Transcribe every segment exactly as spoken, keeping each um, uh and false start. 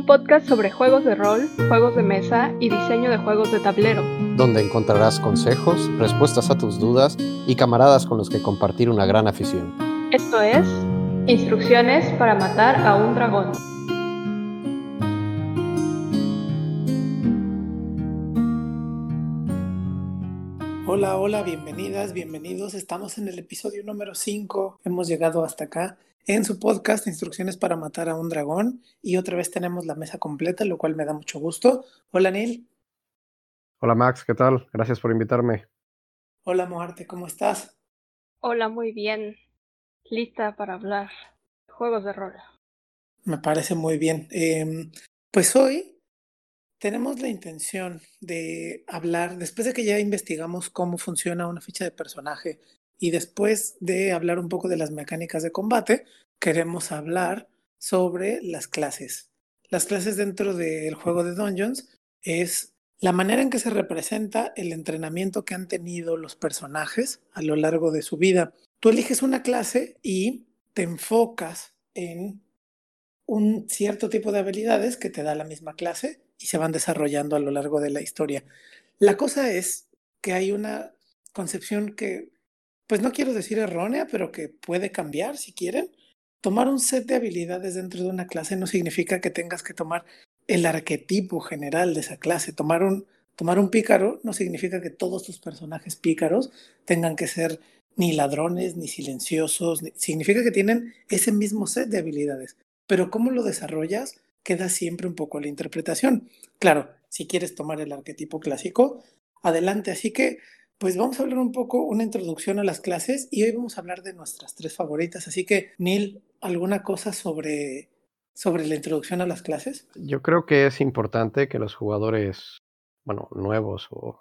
podcast sobre juegos de rol, juegos de mesa y diseño de juegos de tablero, donde encontrarás consejos, respuestas a tus dudas y camaradas con los que compartir una gran afición. Esto es Instrucciones para matar a un dragón. Hola, hola, bienvenidas, bienvenidos. Estamos en el episodio número cinco. Hemos llegado hasta acá en su podcast Instrucciones para matar a un dragón. Y otra vez tenemos la mesa completa, lo cual me da mucho gusto. Hola, Neil. Hola, Max, ¿qué tal? Gracias por invitarme. Hola, Moarte, ¿cómo estás? Hola, muy bien. Lista para hablar de juegos de rol. Me parece muy bien. Eh, pues hoy tenemos la intención de hablar, después de que ya investigamos cómo funciona una ficha de personaje y después de hablar un poco de las mecánicas de combate, queremos hablar sobre las clases. Las clases dentro del juego de Dungeons es la manera en que se representa el entrenamiento que han tenido los personajes a lo largo de su vida. Tú eliges una clase y te enfocas en un cierto tipo de habilidades que te da la misma clase y se van desarrollando a lo largo de la historia. La cosa es que hay una concepción que, pues no quiero decir errónea, pero que puede cambiar si quieren. Tomar un set de habilidades dentro de una clase no significa que tengas que tomar el arquetipo general de esa clase. Tomar un, tomar un pícaro no significa que todos tus personajes pícaros tengan que ser ni ladrones, ni silenciosos. Ni, significa que tienen ese mismo set de habilidades. Pero cómo lo desarrollas queda siempre un poco a la interpretación. Claro, si quieres tomar el arquetipo clásico, adelante. Así que, pues vamos a hablar un poco, una introducción a las clases y hoy vamos a hablar de nuestras tres favoritas. Así que, Neil, ¿alguna cosa sobre, sobre la introducción a las clases? Yo creo que es importante que los jugadores, bueno, nuevos o,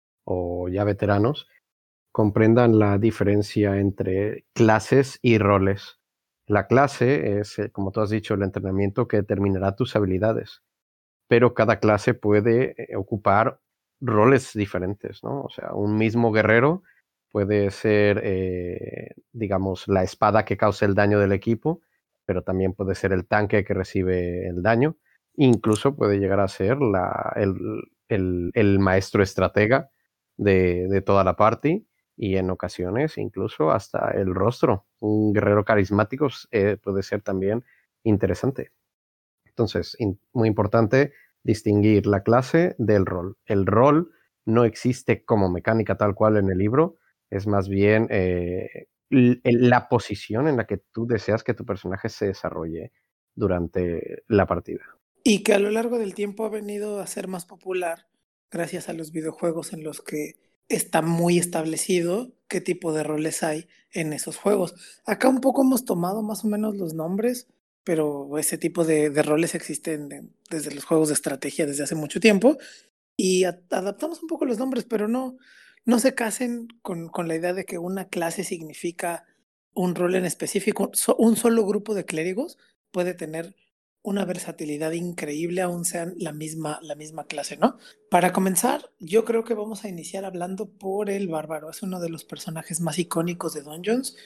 o ya veteranos, comprendan la diferencia entre clases y roles. La clase es, eh, como tú has dicho, el entrenamiento que determinará tus habilidades, pero cada clase puede eh, ocupar roles diferentes, ¿no? O sea, un mismo guerrero puede ser, eh, digamos, la espada que causa el daño del equipo, pero también puede ser el tanque que recibe el daño. Incluso puede llegar a ser la, el, el, el maestro estratega de, de toda la party y en ocasiones incluso hasta el rostro. Un guerrero carismático eh, puede ser también interesante. Entonces, in, muy importante distinguir la clase del rol. El rol no existe como mecánica tal cual en el libro, es más bien eh, la posición en la que tú deseas que tu personaje se desarrolle durante la partida. Y que a lo largo del tiempo ha venido a ser más popular gracias a los videojuegos en los que está muy establecido qué tipo de roles hay en esos juegos. Acá un poco hemos tomado más o menos los nombres, pero ese tipo de, de roles existen de, desde los juegos de estrategia desde hace mucho tiempo y a, adaptamos un poco los nombres, pero no, no se casen con, con la idea de que una clase significa un rol en específico. So, un solo grupo de clérigos puede tener una versatilidad increíble, aún sean la misma, la misma clase, ¿no? Para comenzar, yo creo que vamos a iniciar hablando por el bárbaro. Es uno de los personajes más icónicos de Dungeons.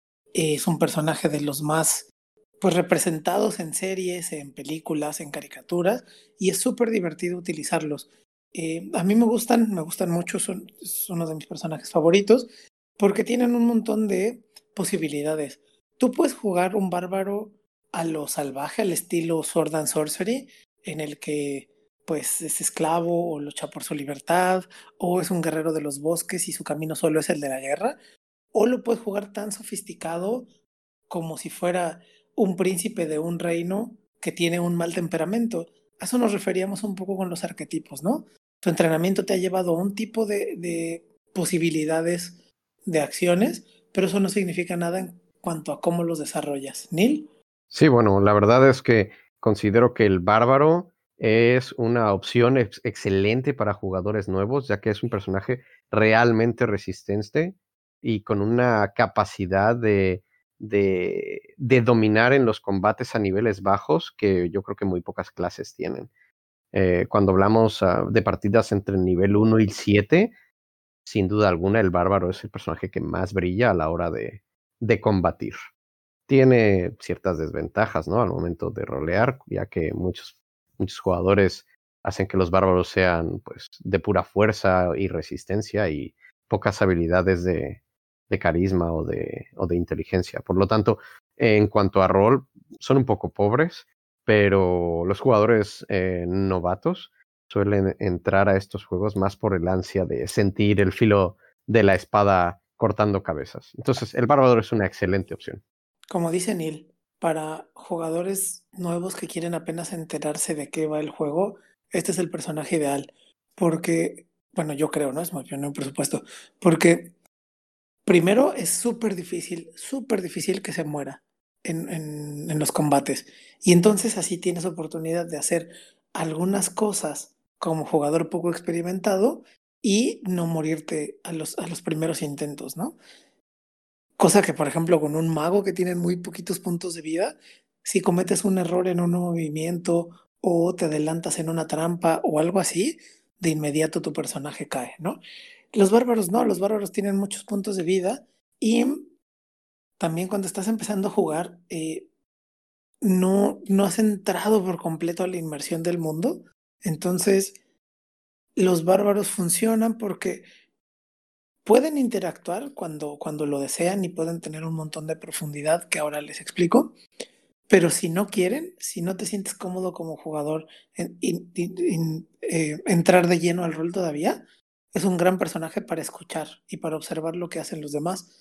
Es un personaje de los más pues representados en series, en películas, en caricaturas, y es súper divertido utilizarlos. Eh, a mí me gustan, me gustan mucho, son, es uno de mis personajes favoritos, porque tienen un montón de posibilidades. Tú puedes jugar un bárbaro a lo salvaje, al estilo Sword and Sorcery, en el que pues es esclavo o lucha por su libertad, o es un guerrero de los bosques y su camino solo es el de la guerra, o lo puedes jugar tan sofisticado como si fuera un príncipe de un reino que tiene un mal temperamento. A eso nos referíamos un poco con los arquetipos, ¿no? Tu entrenamiento te ha llevado a un tipo de, de posibilidades de acciones, pero eso no significa nada en cuanto a cómo los desarrollas. ¿Neil? Sí, bueno, la verdad es que considero que el bárbaro es una opción ex excelente para jugadores nuevos, ya que es un personaje realmente resistente y con una capacidad de, de, de dominar en los combates a niveles bajos que yo creo que muy pocas clases tienen. Eh, cuando hablamos uh, de partidas entre el nivel uno y el siete, sin duda alguna el bárbaro es el personaje que más brilla a la hora de, de combatir. Tiene ciertas desventajas, ¿no? Al momento de rolear, ya que muchos Muchos jugadores hacen que los bárbaros sean pues de pura fuerza y resistencia y pocas habilidades de, de carisma o de, o de inteligencia. Por lo tanto, en cuanto a rol, son un poco pobres, pero los jugadores eh, novatos suelen entrar a estos juegos más por el ansia de sentir el filo de la espada cortando cabezas. Entonces, el bárbaro es una excelente opción. Como dice Neil, para jugadores nuevos que quieren apenas enterarse de qué va el juego, este es el personaje ideal. Porque, bueno, yo creo, ¿no? Es mi opinión, por supuesto. Porque primero es súper difícil, súper difícil que se muera en, en, en los combates. Y entonces así tienes oportunidad de hacer algunas cosas como jugador poco experimentado y no morirte a los, a los primeros intentos, ¿no? Cosa que, por ejemplo, con un mago que tiene muy poquitos puntos de vida, si cometes un error en un movimiento o te adelantas en una trampa o algo así, de inmediato tu personaje cae, ¿no? Los bárbaros no, los bárbaros tienen muchos puntos de vida y también cuando estás empezando a jugar, eh, no, no has entrado por completo a la inmersión del mundo. Entonces, los bárbaros funcionan porque pueden interactuar cuando, cuando lo desean y pueden tener un montón de profundidad que ahora les explico. Pero si no quieren, si no te sientes cómodo como jugador en, en- en- en, eh, entrar de lleno al rol todavía, es un gran personaje para escuchar y para observar lo que hacen los demás.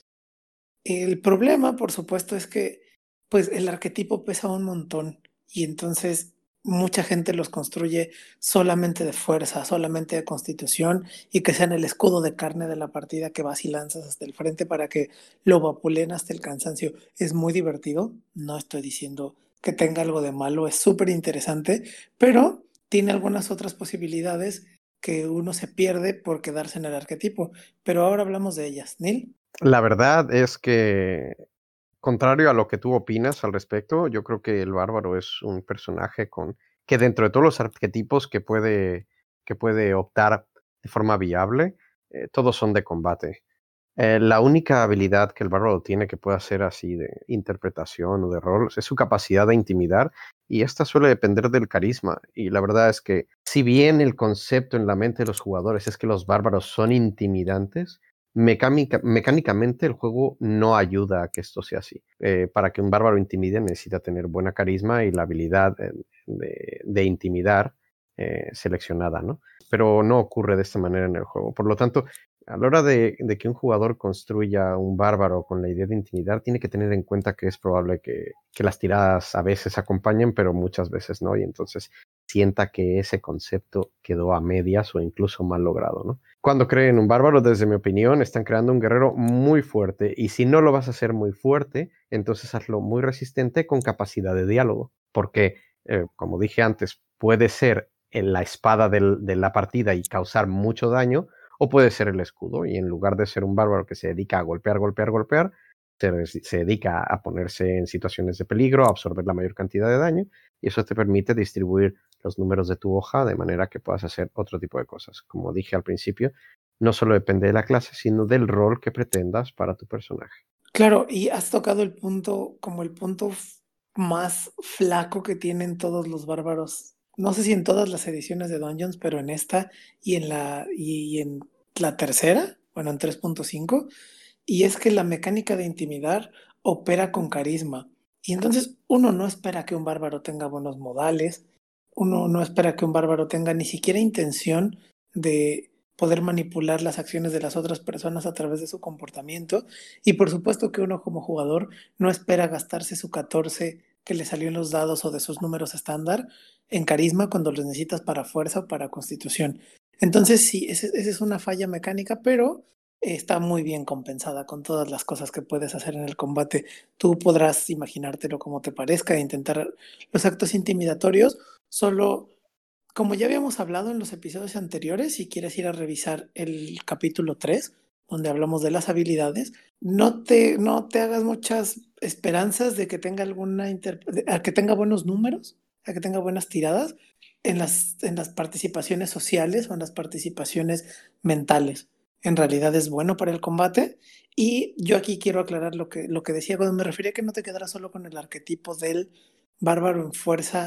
El problema, por supuesto, es que pues el arquetipo pesa un montón y entonces mucha gente los construye solamente de fuerza, solamente de constitución y que sean el escudo de carne de la partida que vas y lanzas hasta el frente para que lo vapulen hasta el cansancio. Es muy divertido, no estoy diciendo que tenga algo de malo, es súper interesante, pero tiene algunas otras posibilidades que uno se pierde por quedarse en el arquetipo. Pero ahora hablamos de ellas. Neil. La verdad es que, contrario a lo que tú opinas al respecto, yo creo que el bárbaro es un personaje con que dentro de todos los arquetipos que puede, que puede optar de forma viable, eh, todos son de combate. Eh, la única habilidad que el bárbaro tiene que pueda ser así de interpretación o de rol es su capacidad de intimidar y esta suele depender del carisma. Y la verdad es que si bien el concepto en la mente de los jugadores es que los bárbaros son intimidantes, mecánica- mecánicamente el juego no ayuda a que esto sea así. Eh, para que un bárbaro intimide necesita tener buena carisma y la habilidad eh, de, de intimidar eh, seleccionada, ¿no? Pero no ocurre de esta manera en el juego. Por lo tanto, a la hora de, de que un jugador construya un bárbaro con la idea de intimidar, tiene que tener en cuenta que es probable que, que las tiradas a veces acompañen, pero muchas veces no, y entonces sienta que ese concepto quedó a medias o incluso mal logrado, ¿no? Cuando creen un bárbaro, desde mi opinión, están creando un guerrero muy fuerte, y si no lo vas a hacer muy fuerte, entonces hazlo muy resistente con capacidad de diálogo, porque, eh, como dije antes, puede ser en la espada del, de la partida y causar mucho daño, o puede ser el escudo, y en lugar de ser un bárbaro que se dedica a golpear, golpear, golpear, se, se dedica a ponerse en situaciones de peligro, a absorber la mayor cantidad de daño, y eso te permite distribuir los números de tu hoja de manera que puedas hacer otro tipo de cosas. Como dije al principio, no solo depende de la clase, sino del rol que pretendas para tu personaje. Claro, y has tocado el punto, como el punto f- más flaco que tienen todos los bárbaros. No sé si en todas las ediciones de Dungeons, pero en esta y en la, y en la tercera, bueno, en tres punto cinco, y es que la mecánica de intimidar opera con carisma. Y entonces uno no espera que un bárbaro tenga buenos modales, uno no espera que un bárbaro tenga ni siquiera intención de poder manipular las acciones de las otras personas a través de su comportamiento. Y por supuesto que uno como jugador no espera gastarse su catorce que le salió en los dados o de sus números estándar en carisma cuando los necesitas para fuerza o para constitución. Entonces sí, esa es una falla mecánica, pero está muy bien compensada con todas las cosas que puedes hacer en el combate. Tú podrás imaginártelo como te parezca e intentar los actos intimidatorios, solo como ya habíamos hablado en los episodios anteriores, si quieres ir a revisar el capítulo tres, donde hablamos de las habilidades, no te, no te hagas muchas esperanzas de que tenga alguna interp- de- a que tenga buenos números, a que tenga buenas tiradas en las, en las participaciones sociales o en las participaciones mentales. En realidad es bueno para el combate. Y yo aquí quiero aclarar lo que, lo que decía cuando me refería a que no te quedaras solo con el arquetipo del bárbaro en fuerza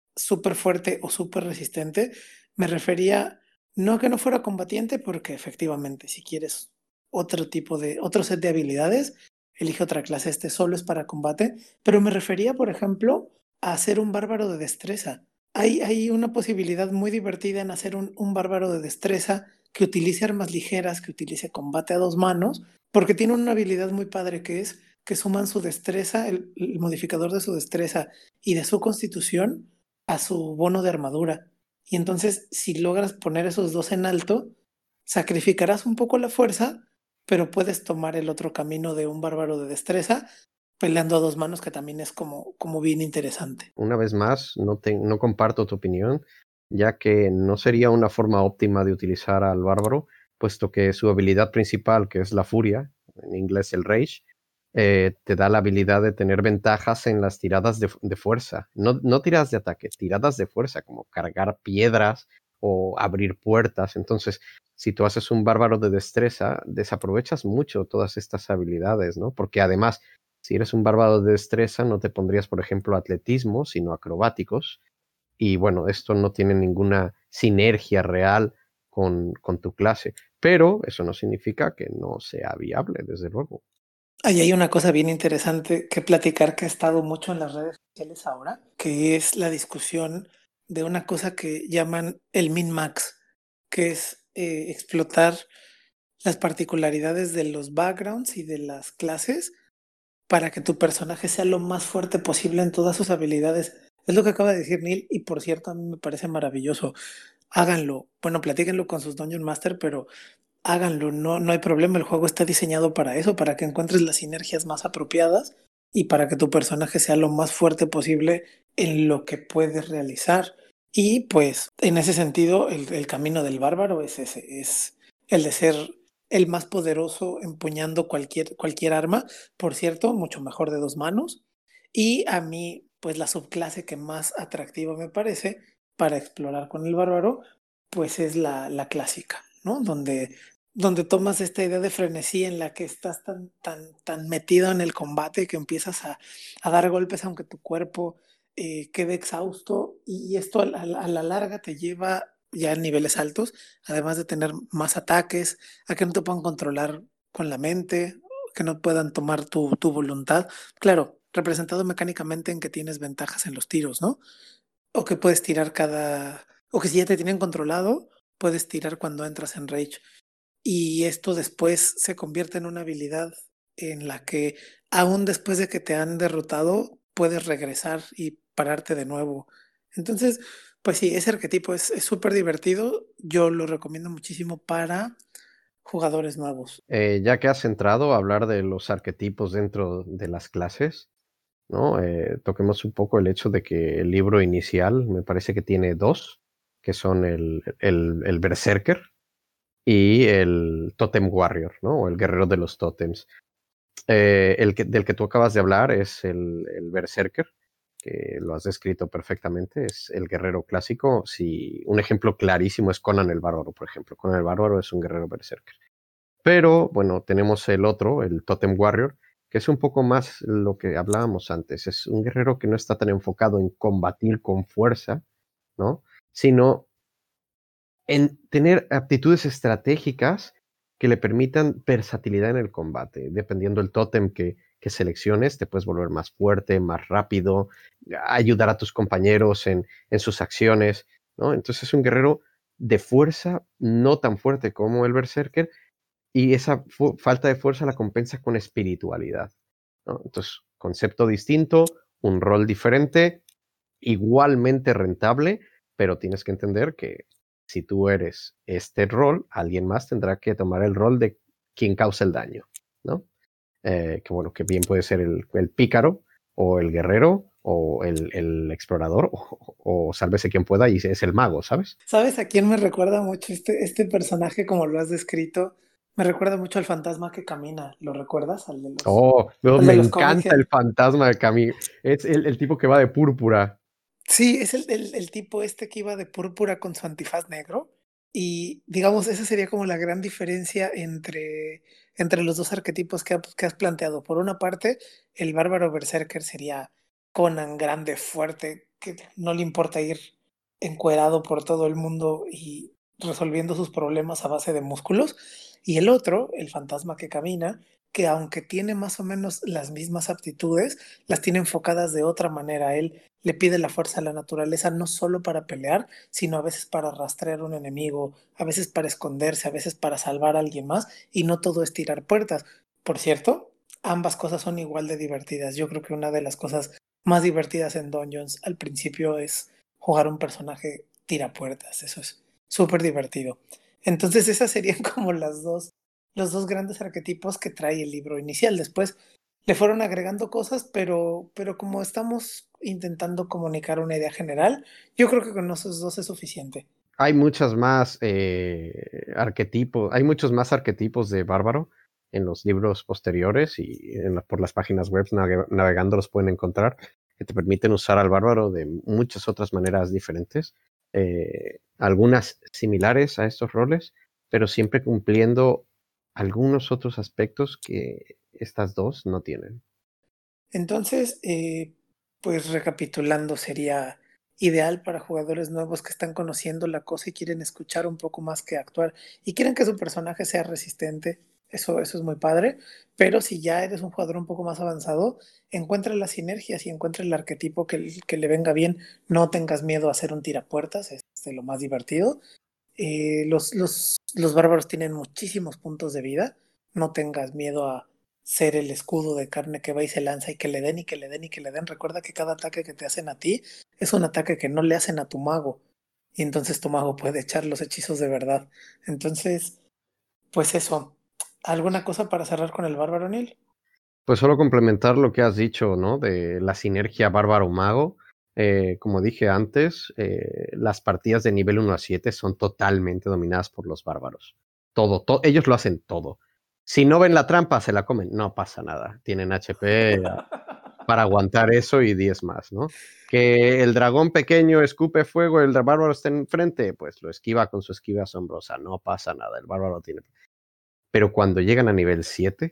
súper fuerte o súper resistente, me refería no a que no fuera combatiente, porque efectivamente, si quieres otro tipo de, otro set de habilidades, elige otra clase, este solo es para combate, pero me refería, por ejemplo, a hacer un bárbaro de destreza. Hay, hay una posibilidad muy divertida en hacer un, un bárbaro de destreza que utilice armas ligeras, que utilice combate a dos manos, porque tiene una habilidad muy padre que es que suman su destreza, el, el modificador de su destreza y de su constitución a su bono de armadura. Y entonces, si logras poner esos dos en alto, sacrificarás un poco la fuerza, pero puedes tomar el otro camino de un bárbaro de destreza, peleando a dos manos, que también es como, como bien interesante. Una vez más, no, te, no comparto tu opinión, ya que no sería una forma óptima de utilizar al bárbaro, puesto que su habilidad principal, que es la furia, en inglés el rage, eh, te da la habilidad de tener ventajas en las tiradas de, de fuerza. No, no tiradas de ataque, tiradas de fuerza, como cargar piedras o abrir puertas. Entonces, si tú haces un bárbaro de destreza, desaprovechas mucho todas estas habilidades, ¿no? Porque además, si eres un bárbaro de destreza, no te pondrías, por ejemplo, atletismo, sino acrobáticos. Y bueno, esto no tiene ninguna sinergia real con, con tu clase. Pero eso no significa que no sea viable, desde luego. Ahí hay una cosa bien interesante que platicar que ha estado mucho en las redes sociales ahora, que es la discusión de una cosa que llaman el min-max, que es eh, explotar las particularidades de los backgrounds y de las clases para que tu personaje sea lo más fuerte posible en todas sus habilidades. Es lo que acaba de decir Neil, y por cierto, a mí me parece maravilloso. Háganlo. Bueno, platíquenlo con sus Dungeon Master, pero háganlo, no, no hay problema. El juego está diseñado para eso, para que encuentres las sinergias más apropiadas y para que tu personaje sea lo más fuerte posible en lo que puedes realizar. Y pues, en ese sentido, el, el camino del bárbaro es ese, es el de ser el más poderoso empuñando cualquier, cualquier arma, por cierto, mucho mejor de dos manos. Y a mí, pues la subclase que más atractiva me parece para explorar con el bárbaro, pues es la, la clásica, ¿no? Donde, donde tomas esta idea de frenesí en la que estás tan, tan, tan metido en el combate que empiezas a, a dar golpes aunque tu cuerpo eh, quede exhausto, y esto a la, a la larga te lleva ya a niveles altos, además de tener más ataques, a que no te puedan controlar con la mente, que no puedan tomar tu, tu voluntad. Claro, representado mecánicamente en que tienes ventajas en los tiros, ¿no? O que puedes tirar cada... O que si ya te tienen controlado, puedes tirar cuando entras en Rage. Y esto después se convierte en una habilidad en la que, aún después de que te han derrotado, puedes regresar y pararte de nuevo. Entonces, pues sí, ese arquetipo es es súper divertido. Yo lo recomiendo muchísimo para jugadores nuevos. Eh, ya que has entrado a hablar de los arquetipos dentro de las clases, ¿no? Eh, toquemos un poco el hecho de que el libro inicial me parece que tiene dos, que son el, el, el Berserker y el Totem Warrior, ¿no? O el guerrero de los tótems. Eh, el que, del que tú acabas de hablar es el, el Berserker, que lo has descrito perfectamente, es el guerrero clásico. Si un ejemplo clarísimo es Conan el Bárbaro, por ejemplo. Conan el Bárbaro es un guerrero Berserker. Pero bueno, tenemos el otro, el Totem Warrior, que es un poco más lo que hablábamos antes. Es un guerrero que no está tan enfocado en combatir con fuerza, ¿no? Sino en tener aptitudes estratégicas que le permitan versatilidad en el combate. Dependiendo del tótem que, que selecciones, te puedes volver más fuerte, más rápido, ayudar a tus compañeros en, en sus acciones, ¿no? Entonces es un guerrero de fuerza, no tan fuerte como el Berserker, y esa falta de fuerza la compensa con espiritualidad, ¿no? Entonces, concepto distinto, un rol diferente, igualmente rentable, pero tienes que entender que si tú eres este rol, alguien más tendrá que tomar el rol de quien causa el daño, ¿no? Eh, que bueno, que bien puede ser el, el pícaro o el guerrero o el, el explorador o, o sálvese quien pueda y es el mago, ¿sabes? ¿Sabes a quién me recuerda mucho este, este personaje como lo has descrito? Me recuerda mucho al fantasma que camina. ¿Lo recuerdas? Al de los, Oh, no, al de me los cómics. encanta el fantasma de Camille. Es el, el tipo que va de púrpura. Sí, es el, el, el tipo este que iba de púrpura con su antifaz negro. Y digamos, esa sería como la gran diferencia entre, entre los dos arquetipos que, ha- que has planteado. Por una parte, el bárbaro berserker sería Conan, grande, fuerte, que no le importa ir encuerado por todo el mundo y resolviendo sus problemas a base de músculos. Y el otro, el fantasma que camina, que aunque tiene más o menos las mismas aptitudes, las tiene enfocadas de otra manera. Él le pide la fuerza a la naturaleza no solo para pelear, sino a veces para rastrear un enemigo, a veces para esconderse, a veces para salvar a alguien más, y no todo es tirar puertas. Por cierto, ambas cosas son igual de divertidas. Yo creo que una de las cosas más divertidas en Dungeons al principio es jugar un personaje tirapuertas. Eso es súper divertido. Entonces esas serían como las dos, los dos grandes arquetipos que trae el libro inicial. Después le fueron agregando cosas, pero, pero como estamos intentando comunicar una idea general, yo creo que con esos dos es suficiente. Hay muchas más eh, arquetipos, hay muchos más arquetipos de bárbaro en los libros posteriores y en la, por las páginas web nave, navegando los pueden encontrar, que te permiten usar al bárbaro de muchas otras maneras diferentes, eh, algunas similares a estos roles, pero siempre cumpliendo algunos otros aspectos que estas dos no tienen. Entonces, eh, pues recapitulando, sería ideal para jugadores nuevos que están conociendo la cosa y quieren escuchar un poco más que actuar y quieren que su personaje sea resistente. Eso, eso es muy padre, pero si ya eres un jugador un poco más avanzado, encuentra las sinergias y encuentra el arquetipo que, que le venga bien. No tengas miedo a hacer un tirapuertas, es de lo más divertido. Eh, los, los, los bárbaros tienen muchísimos puntos de vida. No tengas miedo a ser el escudo de carne que va y se lanza y que le den y que le den y que le den. Recuerda que cada ataque que te hacen a ti es un ataque que no le hacen a tu mago. Y entonces tu mago puede echar los hechizos de verdad. Entonces, pues eso. ¿Alguna cosa para cerrar con el bárbaro, Neil? Pues solo complementar lo que has dicho, ¿no? De la sinergia bárbaro-mago. Eh, como dije antes, eh, las partidas de nivel uno a siete son totalmente dominadas por los bárbaros. Todo, to ellos lo hacen todo. Si no ven la trampa, se la comen. No pasa nada. Tienen H P para aguantar eso y diez más, ¿no? Que el dragón pequeño escupe fuego, el bárbaro está enfrente, pues lo esquiva con su esquiva asombrosa. No pasa nada. El bárbaro tiene... Pero cuando llegan a nivel siete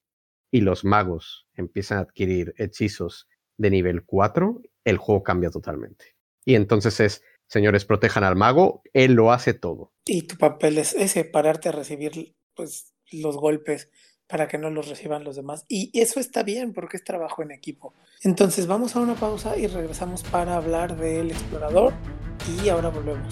y los magos empiezan a adquirir hechizos de nivel cuatro, el juego cambia totalmente. Y entonces es, señores, protejan al mago, él lo hace todo. Y tu papel es ese, pararte a recibir pues, los golpes para que no los reciban los demás. Y eso está bien porque es trabajo en equipo. Entonces vamos a una pausa y regresamos para hablar del explorador y ahora volvemos.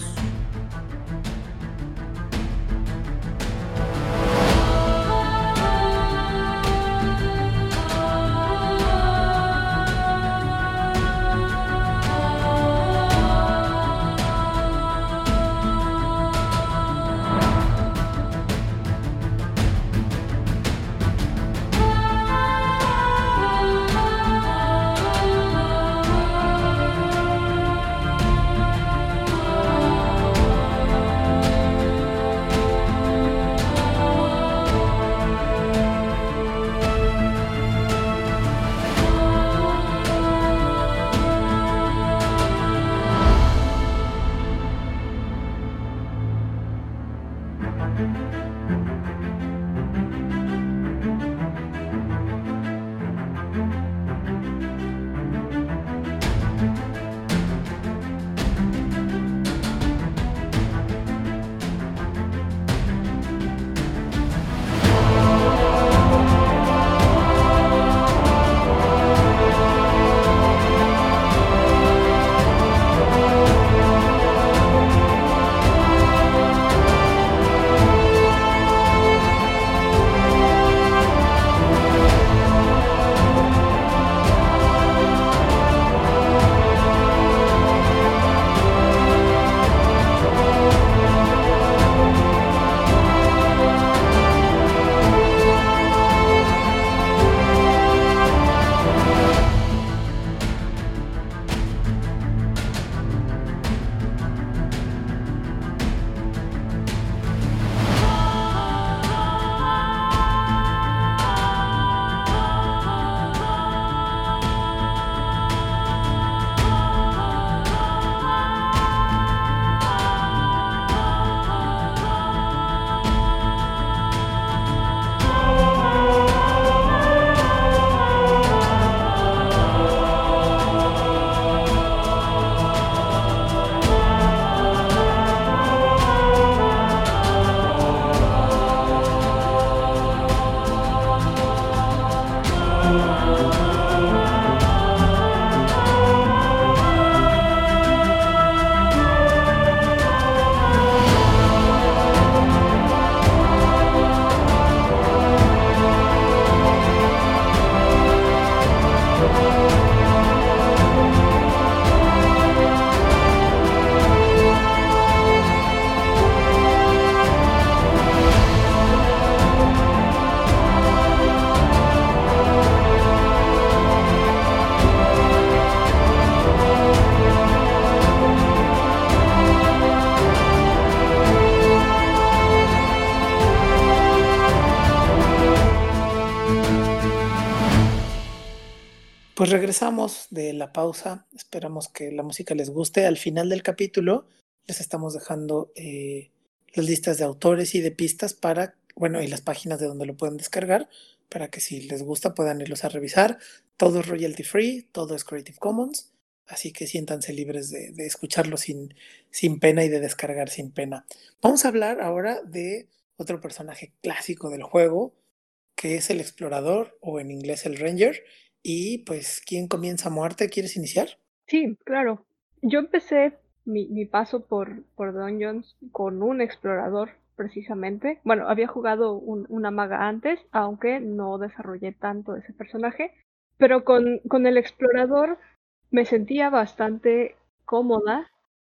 Pues regresamos de la pausa. Esperamos que la música les guste. Al final del capítulo les estamos dejando eh, las listas de autores y de pistas para, bueno, y las páginas de donde lo pueden descargar para que si les gusta puedan irlos a revisar. Todo es royalty free, todo es Creative Commons, así que siéntanse libres de, de escucharlo sin, sin pena y de descargar sin pena. Vamos a hablar ahora de otro personaje clásico del juego, que es el explorador o en inglés el ranger. Y pues, ¿quién comienza a muerte? ¿Quieres iniciar? Sí, claro. Yo empecé mi, mi paso por, por Dungeons con un explorador, precisamente. Bueno, había jugado un- una maga antes, aunque no desarrollé tanto ese personaje. Pero con, con el explorador me sentía bastante cómoda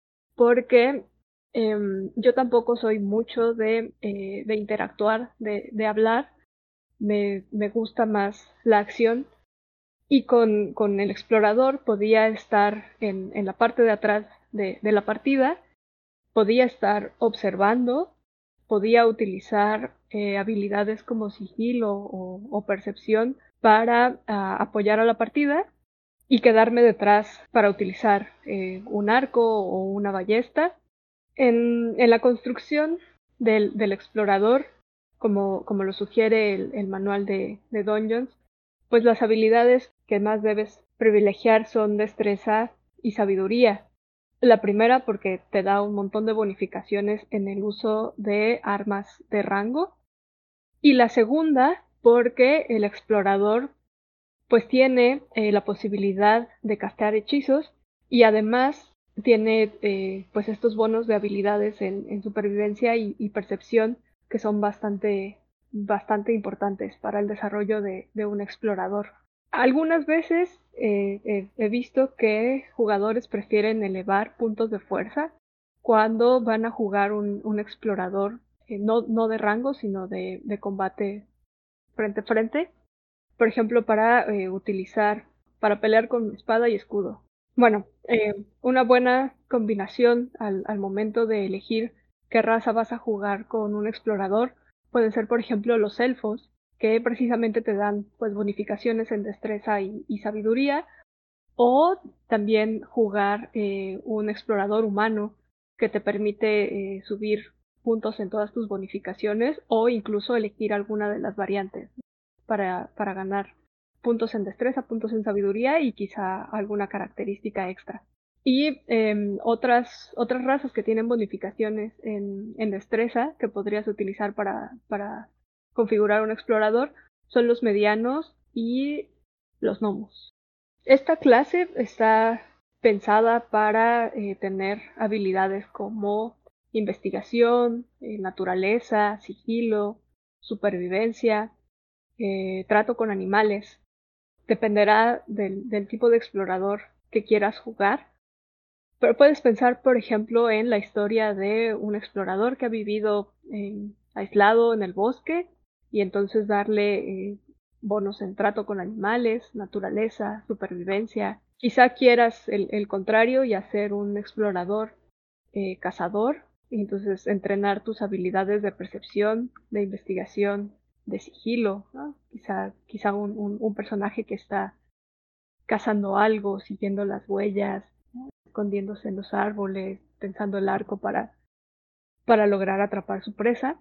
porque em, yo tampoco soy mucho de, eh, de interactuar, de, de hablar. Me, me gusta más la acción. Y con, con el explorador podía estar en, en la parte de atrás de, de la partida, podía estar observando, podía utilizar eh, habilidades como sigilo o, o percepción para ah, apoyar a la partida y quedarme detrás para utilizar eh, un arco o una ballesta. En, en la construcción del, del explorador, como, como lo sugiere el, el manual de, de Dungeons, pues las habilidades que más debes privilegiar son destreza y sabiduría. La primera porque te da un montón de bonificaciones en el uso de armas de rango. Y la segunda porque el explorador pues tiene eh, la posibilidad de castear hechizos y además tiene eh, pues estos bonos de habilidades en, en supervivencia y, y percepción que son bastante, bastante importantes para el desarrollo de, de un explorador. Algunas veces eh, eh, he visto que jugadores prefieren elevar puntos de fuerza cuando van a jugar un, un explorador, eh, no, no de rango, sino de, de combate frente a frente, por ejemplo, para eh, utilizar, para pelear con espada y escudo. Bueno, eh, una buena combinación al, al momento de elegir qué raza vas a jugar con un explorador pueden ser, por ejemplo, los elfos, que precisamente te dan pues bonificaciones en destreza y, y sabiduría, o también jugar eh, un explorador humano que te permite eh, subir puntos en todas tus bonificaciones o incluso elegir alguna de las variantes para, para ganar puntos en destreza, puntos en sabiduría y quizá alguna característica extra. Y eh, otras, otras razas que tienen bonificaciones en, en destreza que podrías utilizar para, para configurar un explorador son los medianos y los gnomos. Esta clase está pensada para eh, tener habilidades como investigación, eh, naturaleza, sigilo, supervivencia, eh, trato con animales. Dependerá del, del tipo de explorador que quieras jugar. Pero puedes pensar, por ejemplo, en la historia de un explorador que ha vivido eh, aislado en el bosque y entonces darle eh, bonos en trato con animales, naturaleza, supervivencia. Quizá quieras el, el contrario y hacer un explorador eh, cazador y entonces entrenar tus habilidades de percepción, de investigación, de sigilo, ¿no? Quizá, quizá un, un, un personaje que está cazando algo, siguiendo las huellas, escondiéndose en los árboles, tensando el arco para, para lograr atrapar su presa.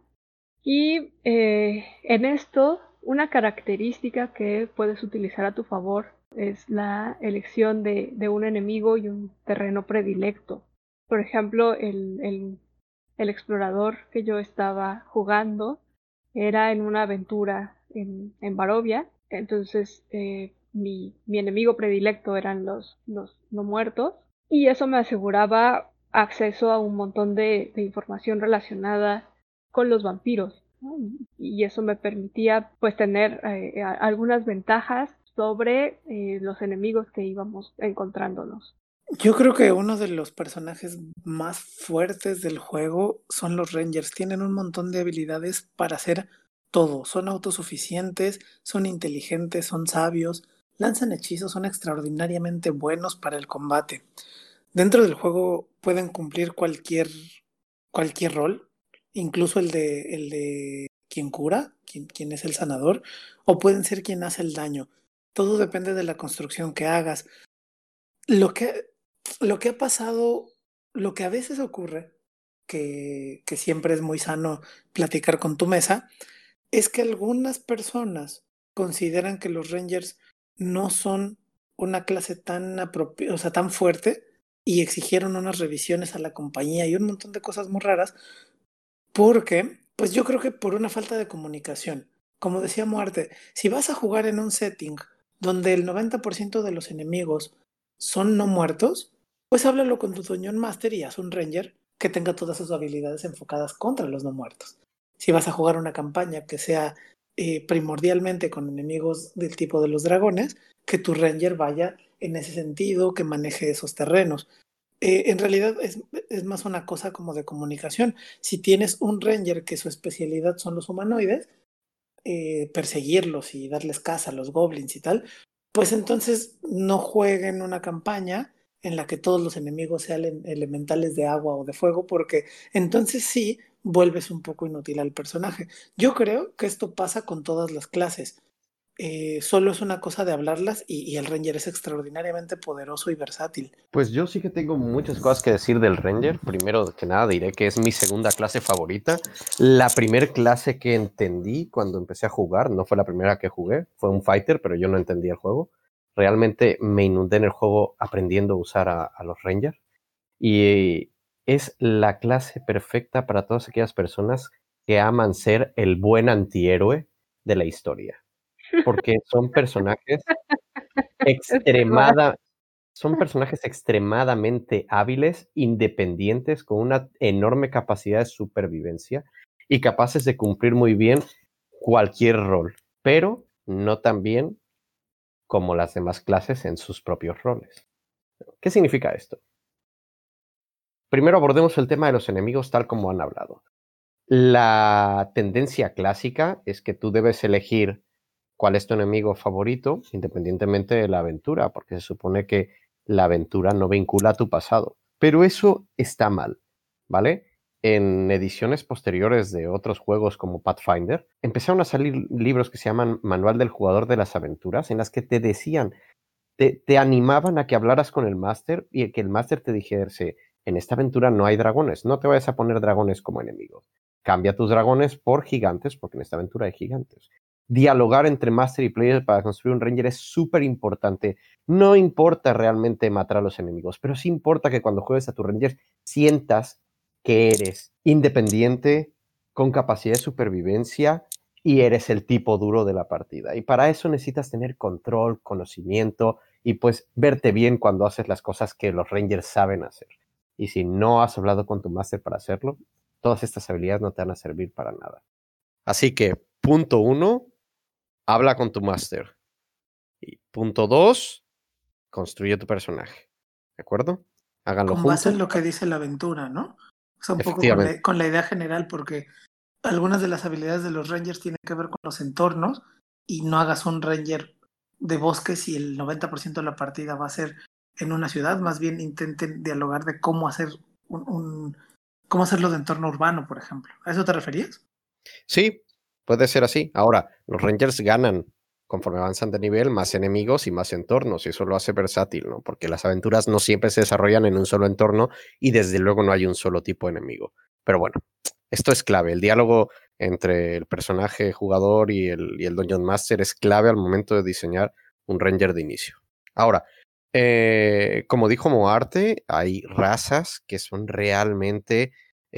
Y eh, en esto, una característica que puedes utilizar a tu favor es la elección de, de un enemigo y un terreno predilecto. Por ejemplo, el, el, el explorador que yo estaba jugando era en una aventura en, en Barovia, entonces eh, mi, mi enemigo predilecto eran los, los no muertos, y eso me aseguraba acceso a un montón de, de información relacionada con los vampiros, ¿no? Y eso me permitía pues tener eh, algunas ventajas sobre eh, los enemigos que íbamos encontrándonos. Yo creo que uno de los personajes más fuertes del juego son los Rangers. Tienen un montón de habilidades para hacer todo. Son autosuficientes, son inteligentes, son sabios, lanzan hechizos, son extraordinariamente buenos para el combate. Dentro del juego pueden cumplir cualquier, cualquier rol, incluso el de, el de quien cura, quien, quien es el sanador, o pueden ser quien hace el daño. todo depende de la construcción que hagas. Lo que, lo que ha pasado, lo que a veces ocurre, que, que siempre es muy sano platicar con tu mesa, es que algunas personas consideran que los Rangers no son una clase tan apropi- o sea, tan fuerte y exigieron unas revisiones a la compañía y un montón de cosas muy raras porque, pues yo creo que por una falta de comunicación. Como decía Muerte, si vas a jugar en un setting donde el noventa por ciento de los enemigos son no muertos, pues háblalo con tu Dungeon Master y haz un Ranger que tenga todas sus habilidades enfocadas contra los no muertos. Si vas a jugar una campaña que sea eh, primordialmente con enemigos del tipo de los dragones, que tu Ranger vaya en ese sentido, que maneje esos terrenos. Eh, en realidad es, es más una cosa como de comunicación. Si tienes un Ranger que su especialidad son los humanoides, eh, perseguirlos y darles caza a los goblins y tal, pues entonces no jueguen una campaña en la que todos los enemigos sean ele- elementales de agua o de fuego, porque entonces sí vuelves un poco inútil al personaje. Yo creo que esto pasa con todas las clases. Eh, solo es una cosa de hablarlas y, y el Ranger es extraordinariamente poderoso y versátil. Pues yo sí que tengo muchas cosas que decir del Ranger. Primero que nada diré que es mi segunda clase favorita. La primera clase que entendí cuando empecé a jugar, no fue la primera que jugué, fue un fighter, pero yo no entendía el juego. Realmente me inundé en el juego aprendiendo a usar a, a los Rangers. Y es la clase perfecta para todas aquellas personas que aman ser el buen antihéroe de la historia. Porque son personajes Es verdad. extremada, son personajes extremadamente hábiles, independientes, con una enorme capacidad de supervivencia y capaces de cumplir muy bien cualquier rol, pero no tan bien como las demás clases en sus propios roles. ¿Qué significa esto? Primero abordemos el tema de los enemigos tal como han hablado. La tendencia clásica es que tú debes elegir cuál es tu enemigo favorito, independientemente de la aventura, porque se supone que la aventura no vincula a tu pasado. Pero eso está mal, ¿vale? En ediciones posteriores de otros juegos como Pathfinder, empezaron a salir libros que se llaman Manual del Jugador de las Aventuras, en las que te decían, te, te animaban a que hablaras con el máster y que el máster te dijese, en esta aventura no hay dragones, no te vayas a poner dragones como enemigos. Cambia tus dragones por gigantes, porque en esta aventura hay gigantes. Dialogar entre Master y Player para construir un Ranger es súper importante. No importa realmente matar a los enemigos, pero sí importa que cuando juegues a tu Ranger sientas que eres independiente, con capacidad de supervivencia y eres el tipo duro de la partida. Y para eso necesitas tener control, conocimiento y pues verte bien cuando haces las cosas que los Rangers saben hacer. Y si no has hablado con tu Master para hacerlo, todas estas habilidades no te van a servir para nada. Así que, punto uno, habla con tu máster. Y punto dos, construye tu personaje. ¿De acuerdo? Háganlo Con base juntos. en lo que dice la aventura, ¿no? O sea, un poco con Efectivamente. la, con la idea general, porque algunas de las habilidades de los Rangers tienen que ver con los entornos y no hagas un Ranger de bosque si el noventa por ciento de la partida va a ser en una ciudad, más bien intenten dialogar de cómo hacer un, un cómo hacerlo de entorno urbano, por ejemplo. ¿A eso te referías? Sí, puede ser así. Ahora, los Rangers ganan conforme avanzan de nivel, más enemigos y más entornos, y eso lo hace versátil, ¿no? Porque las aventuras no siempre se desarrollan en un solo entorno y desde luego no hay un solo tipo de enemigo. Pero bueno, esto es clave. El diálogo entre el personaje jugador y el, y el Dungeon Master es clave al momento de diseñar un Ranger de inicio. Ahora, eh, como dijo Moarte, hay razas que son realmente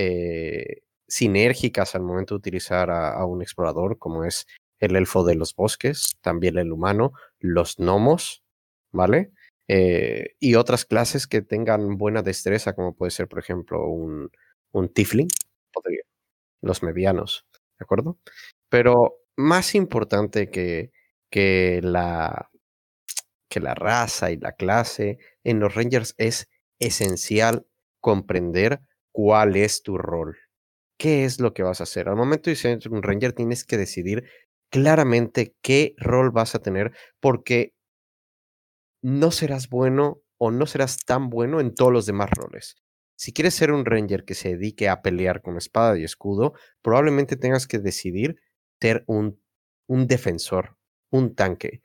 eh, sinérgicas al momento de utilizar a, a un explorador, como es el elfo de los bosques, también el humano, los gnomos, ¿vale? Eh, y otras clases que tengan buena destreza, como puede ser, por ejemplo, un, un tiefling, podría, los medianos, ¿de acuerdo? Pero más importante que, que, la, que la raza y la clase en los Rangers es esencial comprender cuál es tu rol. ¿Qué es lo que vas a hacer? Al momento de ser un Ranger tienes que decidir claramente qué rol vas a tener, porque no serás bueno o no serás tan bueno en todos los demás roles. Si quieres ser un Ranger que se dedique a pelear con espada y escudo, probablemente tengas que decidir ser un, un defensor, un tanque.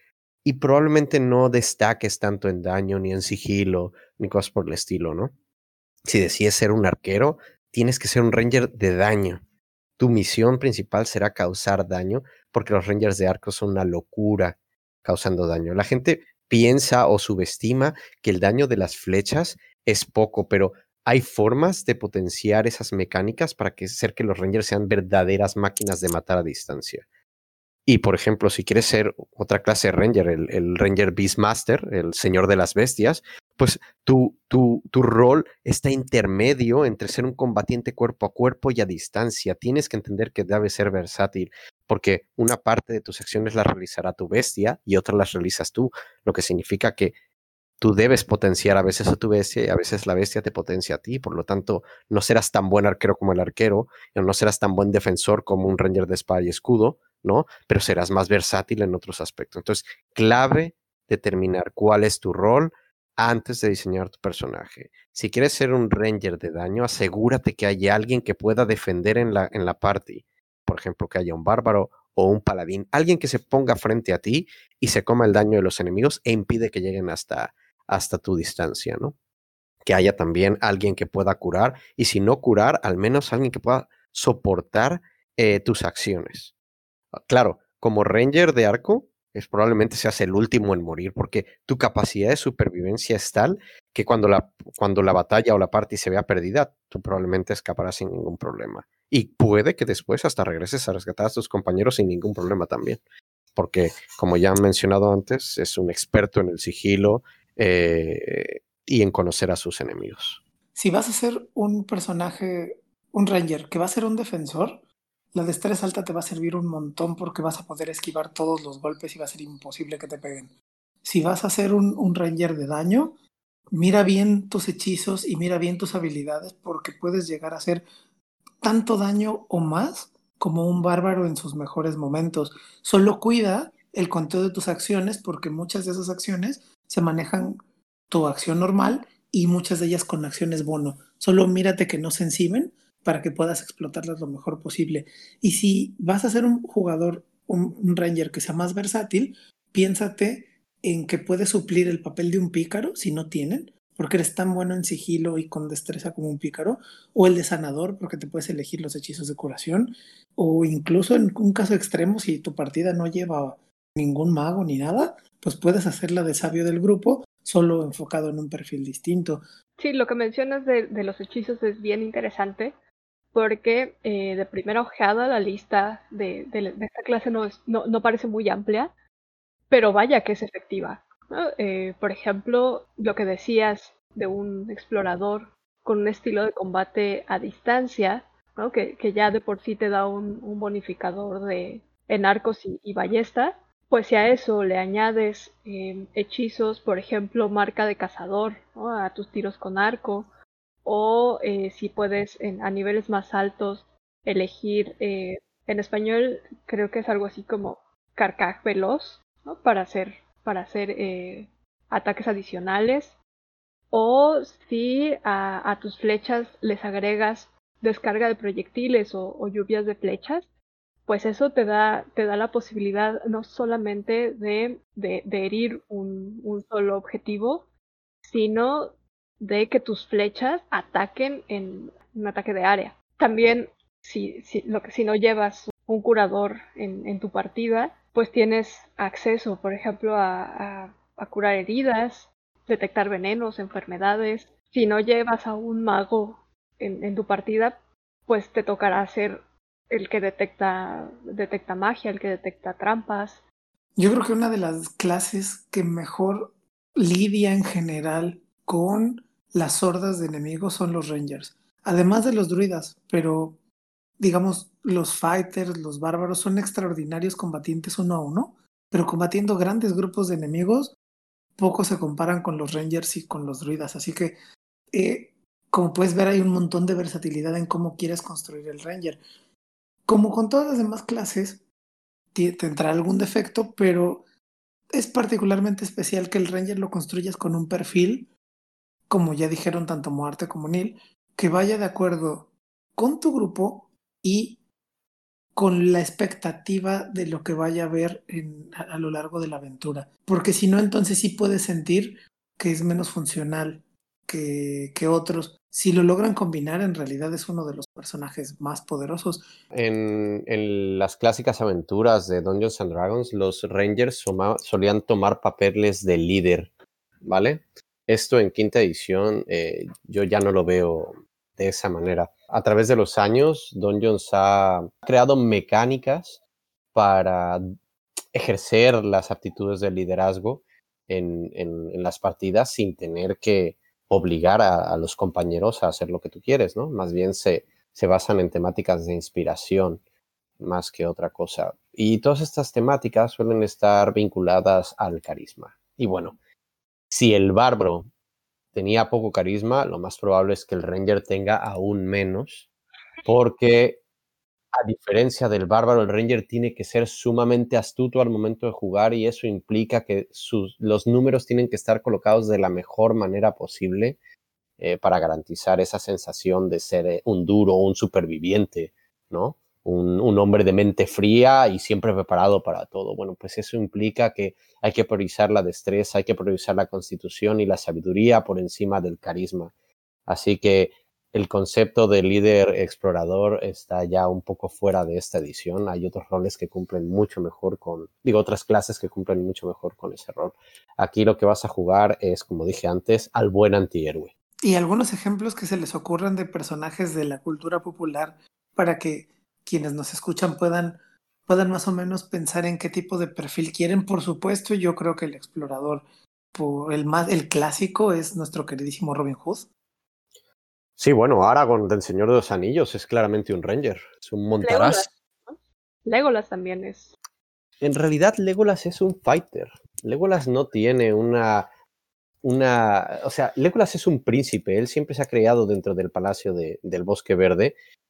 y probablemente no destaques tanto en daño, ni en sigilo, ni cosas por el estilo, ¿no? Si decides ser un arquero, tienes que ser un ranger de daño. Tu misión principal será causar daño, porque los rangers de arco son una locura causando daño. La gente piensa o subestima que el daño de las flechas es poco, pero hay formas de potenciar esas mecánicas para que hacer que los rangers sean verdaderas máquinas de matar a distancia. Y, por ejemplo, si quieres ser otra clase de ranger, el, el ranger Beastmaster, el señor de las bestias, pues tu, tu, tu rol está intermedio entre ser un combatiente cuerpo a cuerpo y a distancia. Tienes que entender que debe ser versátil, porque una parte de tus acciones las realizará tu bestia y otra las realizas tú, lo que significa que tú debes potenciar a veces a tu bestia y a veces la bestia te potencia a ti. Por lo tanto, no serás tan buen arquero como el arquero, o no serás tan buen defensor como un ranger de espada y escudo, ¿no? Pero serás más versátil en otros aspectos. Entonces, clave determinar cuál es tu rol antes de diseñar tu personaje. Si quieres ser un ranger de daño, asegúrate que haya alguien que pueda defender en la, en la party. Por ejemplo, que haya un bárbaro o un paladín, alguien que se ponga frente a ti y se coma el daño de los enemigos e impide que lleguen hasta hasta tu distancia, ¿no? Que haya también alguien que pueda curar, y si no curar, al menos alguien que pueda soportar eh, tus acciones. Claro, como ranger de arco, es probablemente seas el último en morir, porque tu capacidad de supervivencia es tal que cuando la, cuando la batalla o la party se vea perdida, tú probablemente escaparás sin ningún problema. Y puede que después hasta regreses a rescatar a tus compañeros sin ningún problema también. Porque, como ya han mencionado antes, es un experto en el sigilo eh, y en conocer a sus enemigos. Si vas a ser un personaje, un ranger, que va a ser un defensor, la destreza alta te va a servir un montón porque vas a poder esquivar todos los golpes y va a ser imposible que te peguen. Si vas a ser un, un ranger de daño, mira bien tus hechizos y mira bien tus habilidades porque puedes llegar a hacer tanto daño o más como un bárbaro en sus mejores momentos. Solo cuida el conteo de tus acciones porque muchas de esas acciones se manejan tu acción normal y muchas de ellas con acciones bono. Solo mírate que no se encimen para que puedas explotarlas lo mejor posible. Y si vas a ser un jugador, un, un ranger que sea más versátil, piénsate en que puedes suplir el papel de un pícaro si no tienen, porque eres tan bueno en sigilo y con destreza como un pícaro, o el de sanador, porque te puedes elegir los hechizos de curación, o incluso en un caso extremo, si tu partida no lleva ningún mago ni nada, pues puedes hacerla de sabio del grupo, solo enfocado en un perfil distinto. Sí, lo que mencionas de, de los hechizos es bien interesante, porque eh, de primera ojeada la lista de, de, de esta clase no, es, no, no parece muy amplia, pero vaya que es efectiva, ¿no? Eh, por ejemplo, lo que decías de un explorador con un estilo de combate a distancia, ¿no? que, que ya de por sí te da un, un bonificador de, en arcos y, y ballesta, pues si a eso le añades eh, hechizos, por ejemplo, marca de cazador, ¿no? A tus tiros con arco, o eh, si puedes en, a niveles más altos elegir, eh, en español creo que es algo así como carcaj veloz, ¿no? Para hacer, para hacer eh, ataques adicionales. O si a, a tus flechas les agregas descarga de proyectiles o, o lluvias de flechas, pues eso te da, te da la posibilidad no solamente de, de, de herir un, un solo objetivo, sino de que tus flechas ataquen en un ataque de área. También, si, si, lo que, si no llevas un curador en, en tu partida, pues tienes acceso, por ejemplo, a, a, a curar heridas, detectar venenos, enfermedades. Si no llevas a un mago en, en tu partida, pues te tocará ser el que detecta, detecta magia, el que detecta trampas. Yo creo que una de las clases que mejor lidia en general con las hordas de enemigos son los rangers, además de los druidas, pero digamos, los fighters, los bárbaros son extraordinarios combatientes uno a uno, pero combatiendo grandes grupos de enemigos, poco se comparan con los rangers y con los druidas, así que eh, como puedes ver hay un montón de versatilidad en cómo quieres construir el ranger. Como con todas las demás clases, tendrá algún defecto, pero es particularmente especial que el ranger lo construyas con un perfil, como ya dijeron tanto Moarte como Neil, que vaya de acuerdo con tu grupo y con la expectativa de lo que vaya a ver en, a, a lo largo de la aventura. Porque si no, entonces sí puedes sentir que es menos funcional que, que otros. Si lo logran combinar, en realidad es uno de los personajes más poderosos. En, en las clásicas aventuras de Dungeons and Dragons, los Rangers soma, solían tomar papeles de líder, ¿vale? Esto en quinta edición eh, yo ya no lo veo de esa manera. A través de los años, Dungeons ha creado mecánicas para ejercer las aptitudes de liderazgo en, en, en las partidas sin tener que obligar a, a los compañeros a hacer lo que tú quieres, ¿no? Más bien se, se basan en temáticas de inspiración más que otra cosa. Y todas estas temáticas suelen estar vinculadas al carisma. Y bueno, si el bárbaro tenía poco carisma, lo más probable es que el ranger tenga aún menos, porque a diferencia del bárbaro, el ranger tiene que ser sumamente astuto al momento de jugar y eso implica que sus, los números tienen que estar colocados de la mejor manera posible eh, para garantizar esa sensación de ser eh, un duro, un superviviente, ¿no? Un, un hombre de mente fría y siempre preparado para todo. Bueno, pues eso implica que hay que priorizar la destreza, hay que priorizar la constitución y la sabiduría por encima del carisma. Así que el concepto de líder explorador está ya un poco fuera de esta edición. Hay otros roles que cumplen mucho mejor con, digo, otras clases que cumplen mucho mejor con ese rol. Aquí lo que vas a jugar es, como dije antes, al buen antihéroe. Y algunos ejemplos que se les ocurran de personajes de la cultura popular para que quienes nos escuchan puedan, puedan más o menos pensar en qué tipo de perfil quieren. Por supuesto, yo creo que el explorador, por el más, el clásico es nuestro queridísimo Robin Hood. Sí, bueno, Aragorn del Señor de los Anillos es claramente un ranger, es un montaraz. Legolas, ¿no? Legolas también es. En realidad Legolas es un fighter. Legolas no tiene una... una o sea, Legolas es un príncipe, él siempre se ha creado dentro del Palacio de, del Bosque Verde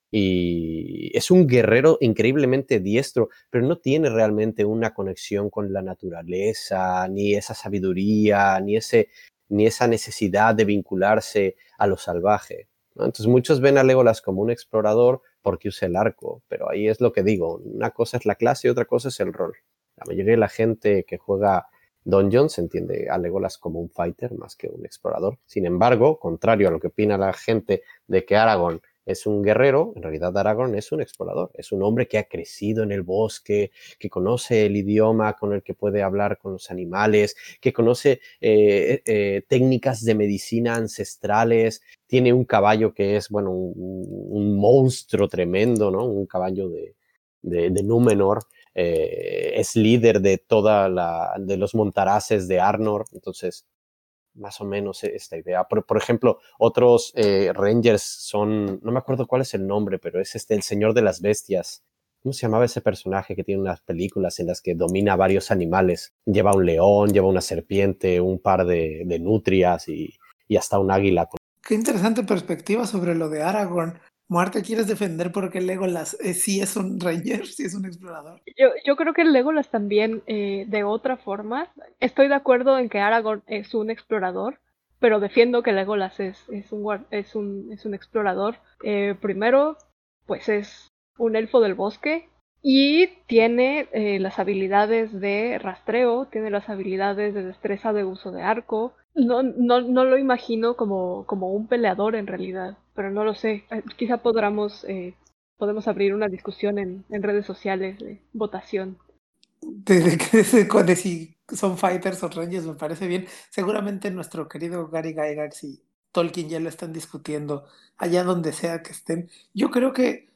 y es un guerrero increíblemente diestro, pero no tiene realmente una conexión con la naturaleza, ni esa sabiduría, ni, ese, ni esa necesidad de vincularse a lo salvaje, ¿no? Entonces muchos ven a Legolas como un explorador porque usa el arco, pero ahí es lo que digo, una cosa es la clase y otra cosa es el rol. La mayoría de la gente que juega Dungeons entiende a Legolas como un fighter más que un explorador. Sin embargo, contrario a lo que opina la gente de que Aragorn es un guerrero, en realidad Aragorn es un explorador, es un hombre que ha crecido en el bosque, que conoce el idioma con el que puede hablar con los animales, que conoce eh, eh, técnicas de medicina ancestrales, tiene un caballo que es, bueno, un, un monstruo tremendo, ¿no? Un caballo de, de, de Númenor. Eh, es líder de toda la, de los montaraces de Arnor, entonces más o menos esta idea. Por, por ejemplo, otros eh, Rangers son, no me acuerdo cuál es el nombre, pero es este, el Señor de las Bestias. ¿Cómo se llamaba ese personaje que tiene unas películas en las que domina varios animales? Lleva un león, lleva una serpiente, un par de, de nutrias y, y hasta un águila. Qué interesante perspectiva sobre lo de Aragorn. Muerte, ¿quieres defender porque Legolas eh, sí es un ranger, sí es un explorador? Yo, yo creo que Legolas también, eh, de otra forma. Estoy de acuerdo en que Aragorn es un explorador, pero defiendo que Legolas es, es, un, es, un, es un explorador. Eh, primero, pues es un elfo del bosque y tiene eh, las habilidades de rastreo, tiene las habilidades de destreza de uso de arco. No, no, no lo imagino como, como un peleador en realidad, pero no lo sé. Eh, quizá podamos, eh, podemos abrir una discusión en, en redes sociales de votación. De, de, de, de, de si son fighters o rangers, me parece bien. Seguramente nuestro querido Gary Gygax y Tolkien ya lo están discutiendo allá donde sea que estén. Yo creo que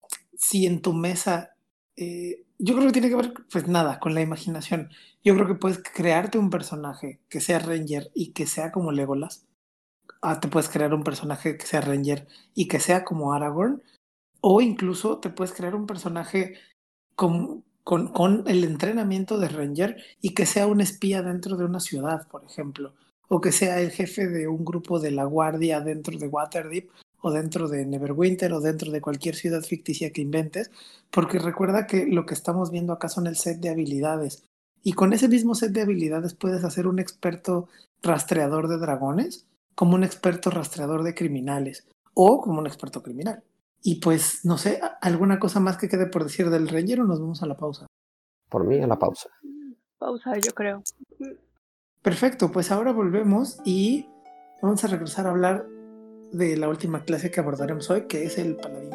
si en tu mesa, eh, yo creo que tiene que ver, pues nada, con la imaginación. Yo creo que puedes crearte un personaje que sea ranger y que sea como Legolas. Ah, te puedes crear un personaje que sea ranger y que sea como Aragorn. O incluso te puedes crear un personaje con, con, con el entrenamiento de ranger y que sea un espía dentro de una ciudad, por ejemplo. O que sea el jefe de un grupo de la guardia dentro de Waterdeep, o dentro de Neverwinter, o dentro de cualquier ciudad ficticia que inventes, porque recuerda que lo que estamos viendo acá son el set de habilidades, y con ese mismo set de habilidades puedes hacer un experto rastreador de dragones, como un experto rastreador de criminales, o como un experto criminal. Y pues, no sé, ¿alguna cosa más que quede por decir del Ranger o nos vamos a la pausa? Por mí, a la pausa. Pausa, yo creo. Perfecto, pues ahora volvemos y vamos a regresar a hablar de la última clase que abordaremos hoy, que es el paladín.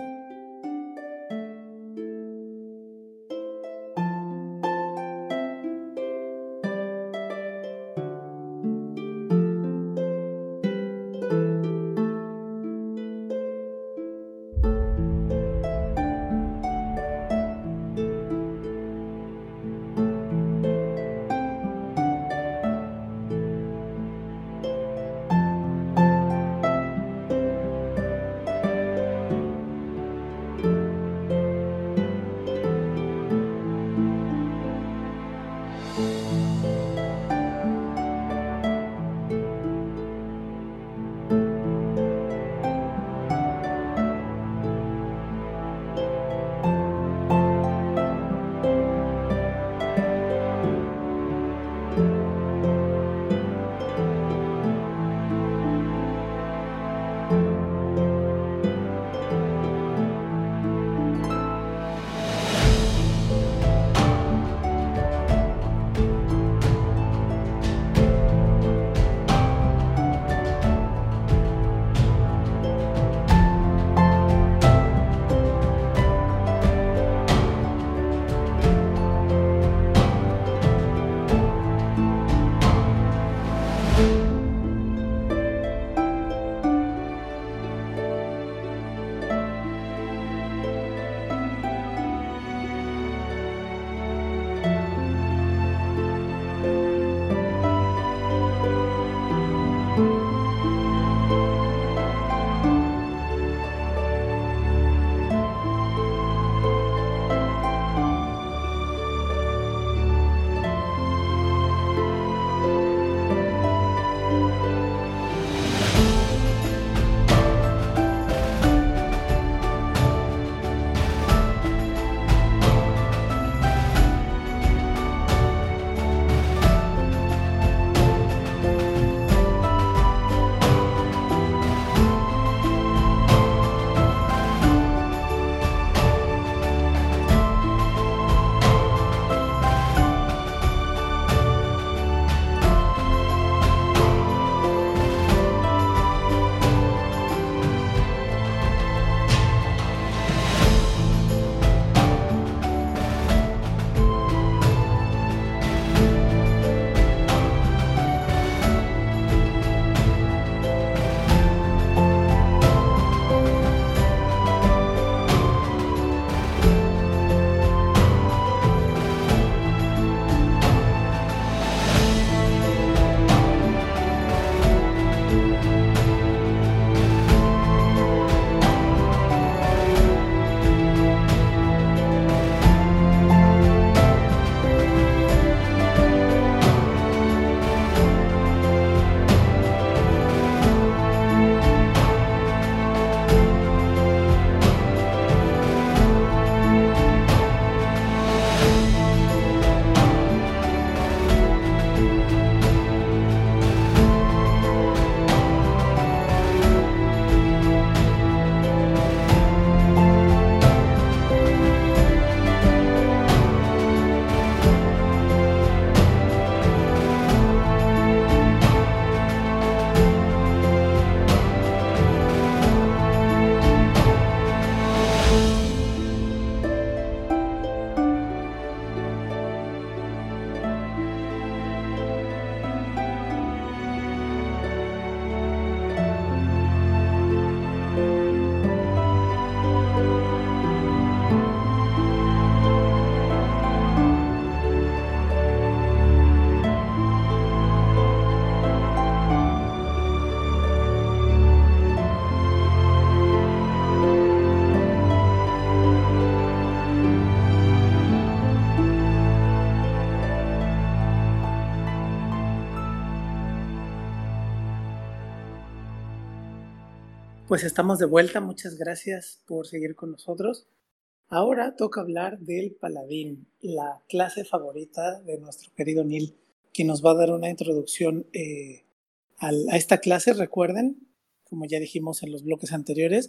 Pues estamos de vuelta, muchas gracias por seguir con nosotros. Ahora toca hablar del paladín, la clase favorita de nuestro querido Neil, quien nos va a dar una introducción eh, al, a esta clase. Recuerden, como ya dijimos en los bloques anteriores,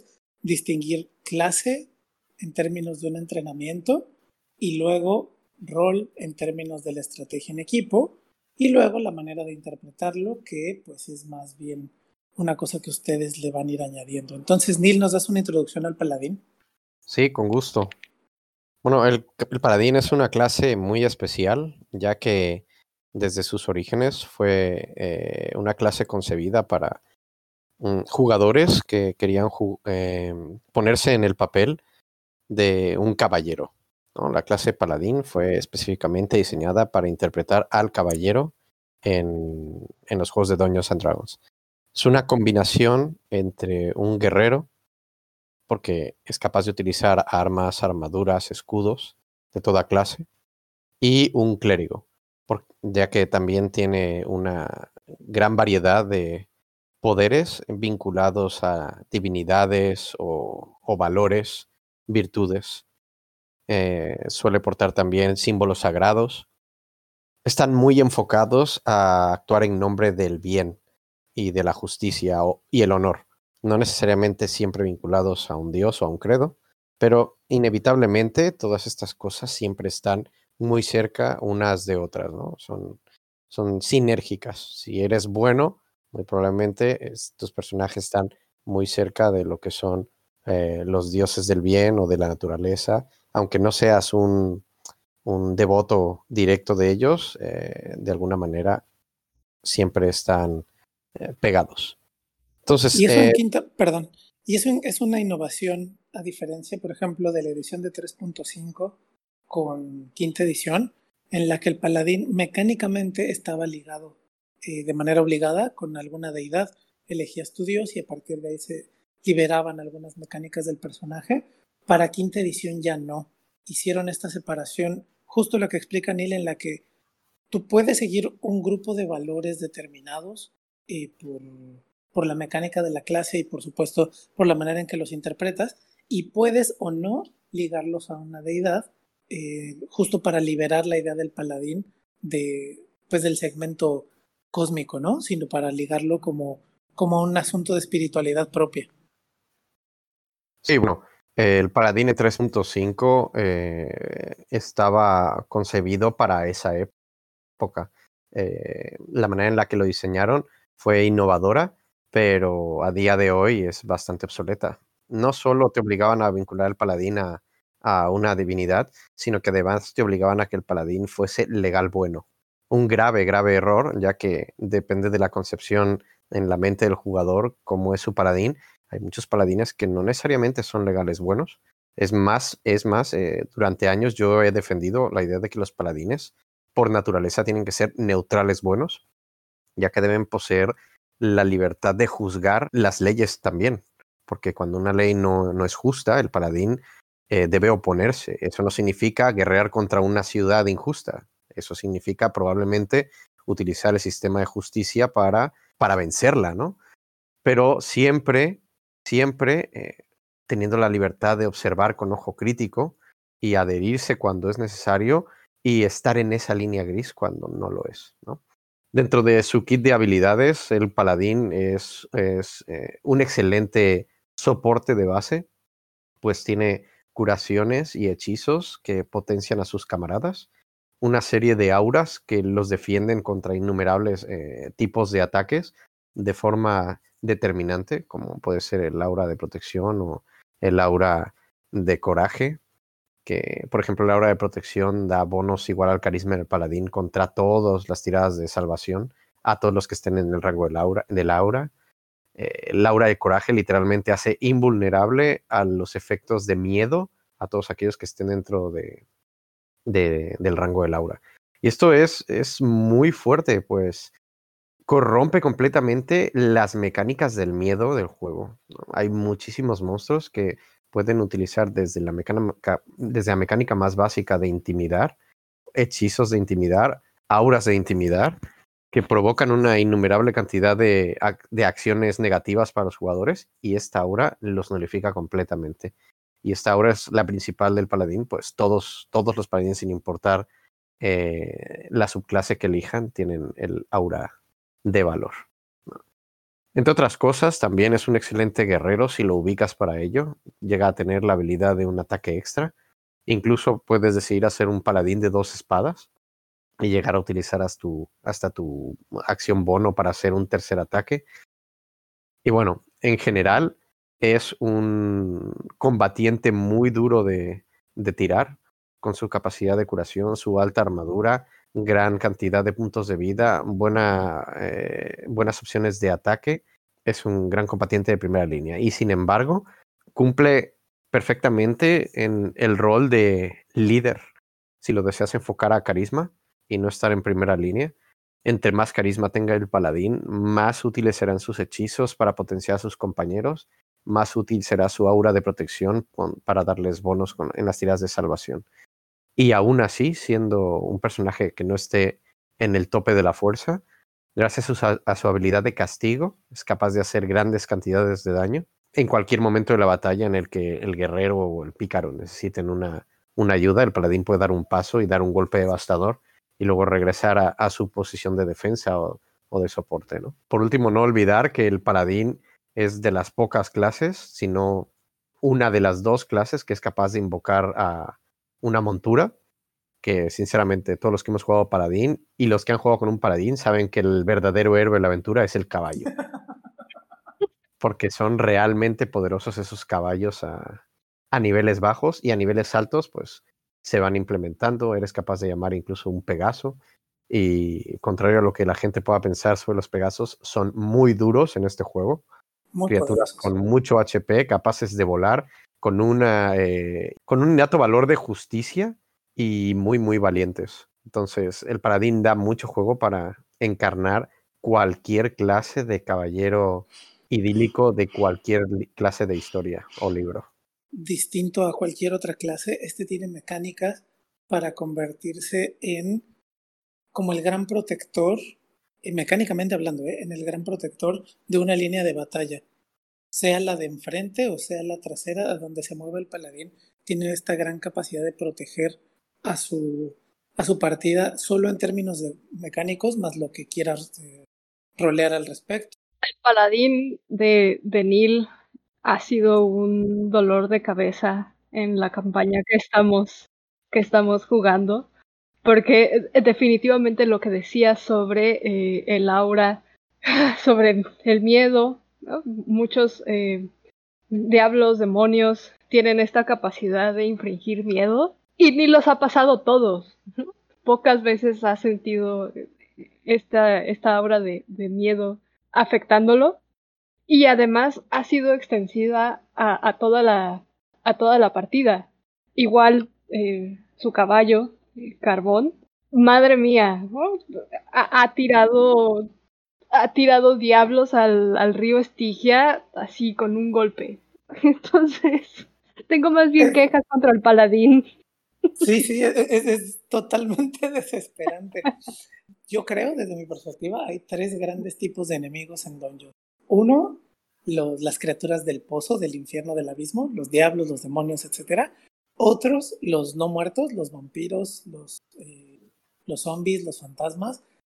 distinguir clase en términos de un entrenamiento y luego rol en términos de la estrategia en equipo y luego la manera de interpretarlo, que pues es más bien una cosa que ustedes le van a ir añadiendo. Entonces, Neil, ¿nos das una introducción al paladín? Sí, con gusto. Bueno, el, el paladín es una clase muy especial, ya que desde sus orígenes fue eh, una clase concebida para mm, jugadores que querían ju- eh, ponerse en el papel de un caballero, ¿no? La clase paladín fue específicamente diseñada para interpretar al caballero en, en los juegos de Dungeons and Dragons. Es una combinación entre un guerrero, porque es capaz de utilizar armas, armaduras, escudos de toda clase, y un clérigo, por- ya que también tiene una gran variedad de poderes vinculados a divinidades o, o valores, virtudes. Eh, suele portar también símbolos sagrados. Están muy enfocados a actuar en nombre del bien y de la justicia o- y el honor, no necesariamente siempre vinculados a un dios o a un credo, pero inevitablemente todas estas cosas siempre están muy cerca unas de otras, ¿no? Son, son sinérgicas. Si eres bueno, muy probablemente es- tus personajes están muy cerca de lo que son eh, los dioses del bien o de la naturaleza, aunque no seas un, un devoto directo de ellos, eh, de alguna manera siempre están eh, pegados. Entonces, Y eso en eh, quinta, perdón, y eso en- es una innovación a diferencia, por ejemplo, de la edición de tres punto cinco con quinta edición, en la que el paladín mecánicamente estaba ligado eh, de manera obligada con alguna deidad. Elegías tu dios y a partir de ahí se liberaban algunas mecánicas del personaje. Para quinta edición ya no. Hicieron esta separación, justo lo que explica Neil, en la que tú puedes seguir un grupo de valores determinados eh, por, por la mecánica de la clase y por supuesto por la manera en que los interpretas y puedes o no ligarlos a una deidad eh, justo para liberar la idea del paladín de, pues, del segmento cósmico, ¿no? Sino para ligarlo como, como un asunto de espiritualidad propia. sí, bueno, el Paladine tres punto cinco eh, estaba concebido para esa época. Eh, la manera en la que lo diseñaron fue innovadora, pero a día de hoy es bastante obsoleta. No solo te obligaban a vincular al paladín a, a una divinidad, sino que además te obligaban a que el paladín fuese legal bueno. Un grave, grave error, ya que depende de la concepción en la mente del jugador cómo es su paladín. Hay muchos paladines que no necesariamente son legales buenos. Es más, es más, eh, durante años yo he defendido la idea de que los paladines por naturaleza tienen que ser neutrales buenos, ya que deben poseer la libertad de juzgar las leyes también, porque cuando una ley no, no es justa, el paladín eh, debe oponerse. Eso no significa guerrear contra una ciudad injusta, eso significa probablemente utilizar el sistema de justicia para, para vencerla, ¿no? Pero siempre, siempre eh, teniendo la libertad de observar con ojo crítico y adherirse cuando es necesario y estar en esa línea gris cuando no lo es, ¿no? Dentro de su kit de habilidades, el paladín es, es eh, un excelente soporte de base, pues tiene curaciones y hechizos que potencian a sus camaradas, una serie de auras que los defienden contra innumerables eh, tipos de ataques de forma determinante, como puede ser el aura de protección o el aura de coraje, que por ejemplo el aura de protección da bonos igual al carisma del paladín contra todas las tiradas de salvación, a todos los que estén en el rango del aura. Del aura. Eh, el aura de coraje literalmente hace invulnerable a los efectos de miedo a todos aquellos que estén dentro de, de, del rango del aura. Y esto es, es muy fuerte, pues corrompe completamente las mecánicas del miedo del juego, ¿no? Hay muchísimos monstruos que pueden utilizar desde la, mecánica, desde la mecánica más básica de intimidar, hechizos de intimidar, auras de intimidar, que provocan una innumerable cantidad de, de acciones negativas para los jugadores, y esta aura los nulifica completamente. Y esta aura es la principal del paladín, pues todos, todos los paladines, sin importar eh, la subclase que elijan, tienen el aura de valor. Entre otras cosas, también es un excelente guerrero si lo ubicas para ello. Llega a tener la habilidad de un ataque extra. Incluso puedes decidir hacer un paladín de dos espadas y llegar a utilizar hasta tu, hasta tu acción bono para hacer un tercer ataque. Y bueno, en general es un combatiente muy duro de, de tirar, con su capacidad de curación, su alta armadura, gran cantidad de puntos de vida, buena, eh, buenas opciones de ataque. Es un gran combatiente de primera línea. Y sin embargo, cumple perfectamente en el rol de líder, si lo deseas enfocar a carisma y no estar en primera línea. Entre más carisma tenga el paladín, más útiles serán sus hechizos para potenciar a sus compañeros, más útil será su aura de protección con, para darles bonos con, en las tiradas de salvación. Y aún así, siendo un personaje que no esté en el tope de la fuerza, gracias a su, a su habilidad de castigo, es capaz de hacer grandes cantidades de daño en cualquier momento de la batalla en el que el guerrero o el pícaro necesiten una, una ayuda. El paladín puede dar un paso y dar un golpe devastador y luego regresar a, a su posición de defensa o, o de soporte, ¿no? Por último, no olvidar que el paladín es de las pocas clases, sino una de las dos clases que es capaz de invocar a una montura, que sinceramente todos los que hemos jugado paladín y los que han jugado con un paladín saben que el verdadero héroe de la aventura es el caballo. Porque son realmente poderosos esos caballos a, a niveles bajos, y a niveles altos pues se van implementando. Eres capaz de llamar incluso un Pegaso, y contrario a lo que la gente pueda pensar sobre los Pegasos, son muy duros en este juego. Muy Criaturas poderosos. con mucho H P, capaces de volar, con, una, eh, con un innato valor de justicia y muy, muy valientes. Entonces, el paladín da mucho juego para encarnar cualquier clase de caballero idílico de cualquier clase de historia o libro. Distinto a cualquier otra clase, este tiene mecánicas para convertirse en como el gran protector, eh, mecánicamente hablando, eh, en el gran protector de una línea de batalla. Sea la de enfrente o sea la trasera, a donde se mueva el paladín, tiene esta gran capacidad de proteger a su, a su partida solo en términos de mecánicos, más lo que quieras eh, rolear al respecto. El paladín de, de Neil ha sido un dolor de cabeza en la campaña que estamos, que estamos jugando, porque definitivamente lo que decía sobre eh, el aura, sobre el miedo, ¿no? Muchos eh, diablos, demonios tienen esta capacidad de infringir miedo y ni los ha pasado todos. Pocas veces ha sentido esta, esta aura de, de miedo afectándolo, y además ha sido extendida a, a, toda, la, a toda la partida. Igual eh, su caballo, eh, Carbón, madre mía, ¿no? ha, ha tirado ha tirado diablos al, al río Estigia así con un golpe. Entonces, tengo más bien quejas contra el paladín. Sí, sí, es, es, es totalmente desesperante. Yo creo, desde mi perspectiva, hay tres grandes tipos de enemigos en Dungeon. Uno, los, las criaturas del pozo, del infierno, del abismo, los diablos, los demonios, etcétera. Otros, los no muertos, los vampiros, los, eh, los zombies, los fantasmas.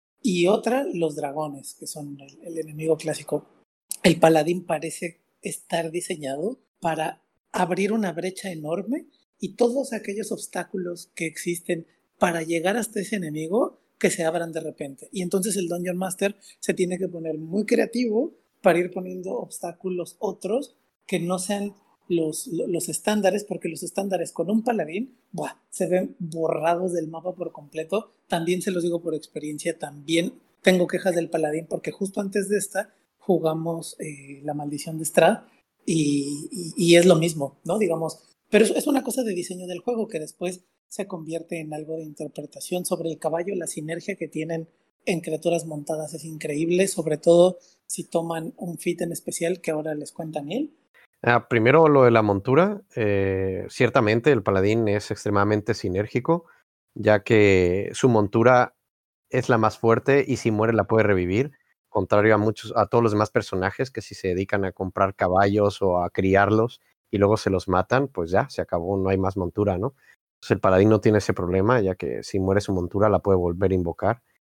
Y otra, los dragones, que son el, el enemigo clásico. El paladín parece estar diseñado para abrir una brecha enorme y todos aquellos obstáculos que existen para llegar hasta ese enemigo que se abran de repente. Y entonces el Dungeon Master se tiene que poner muy creativo para ir poniendo obstáculos otros que no sean los, los estándares, porque los estándares con un paladín ¡buah!, se ven borrados del mapa por completo. También se los digo por experiencia, también tengo quejas del paladín, porque justo antes de esta jugamos eh, La Maldición de Strahd y, y, y es lo mismo, ¿no? Digamos, pero es, es una cosa de diseño del juego que después se convierte en algo de interpretación. Sobre el caballo, la sinergia que tienen en criaturas montadas es increíble, sobre todo si toman un feat en especial que ahora les cuenta Neil. Ah, primero lo de la montura. Eh, ciertamente el paladín es extremadamente sinérgico, ya que su montura es la más fuerte y si muere la puede revivir, contrario a muchos, a todos los demás personajes que si se dedican a comprar caballos o a criarlos y luego se los matan, pues ya, se acabó, no hay más montura, ¿no? Entonces el paladín no tiene ese problema, ya que si muere su montura la puede volver a invocar.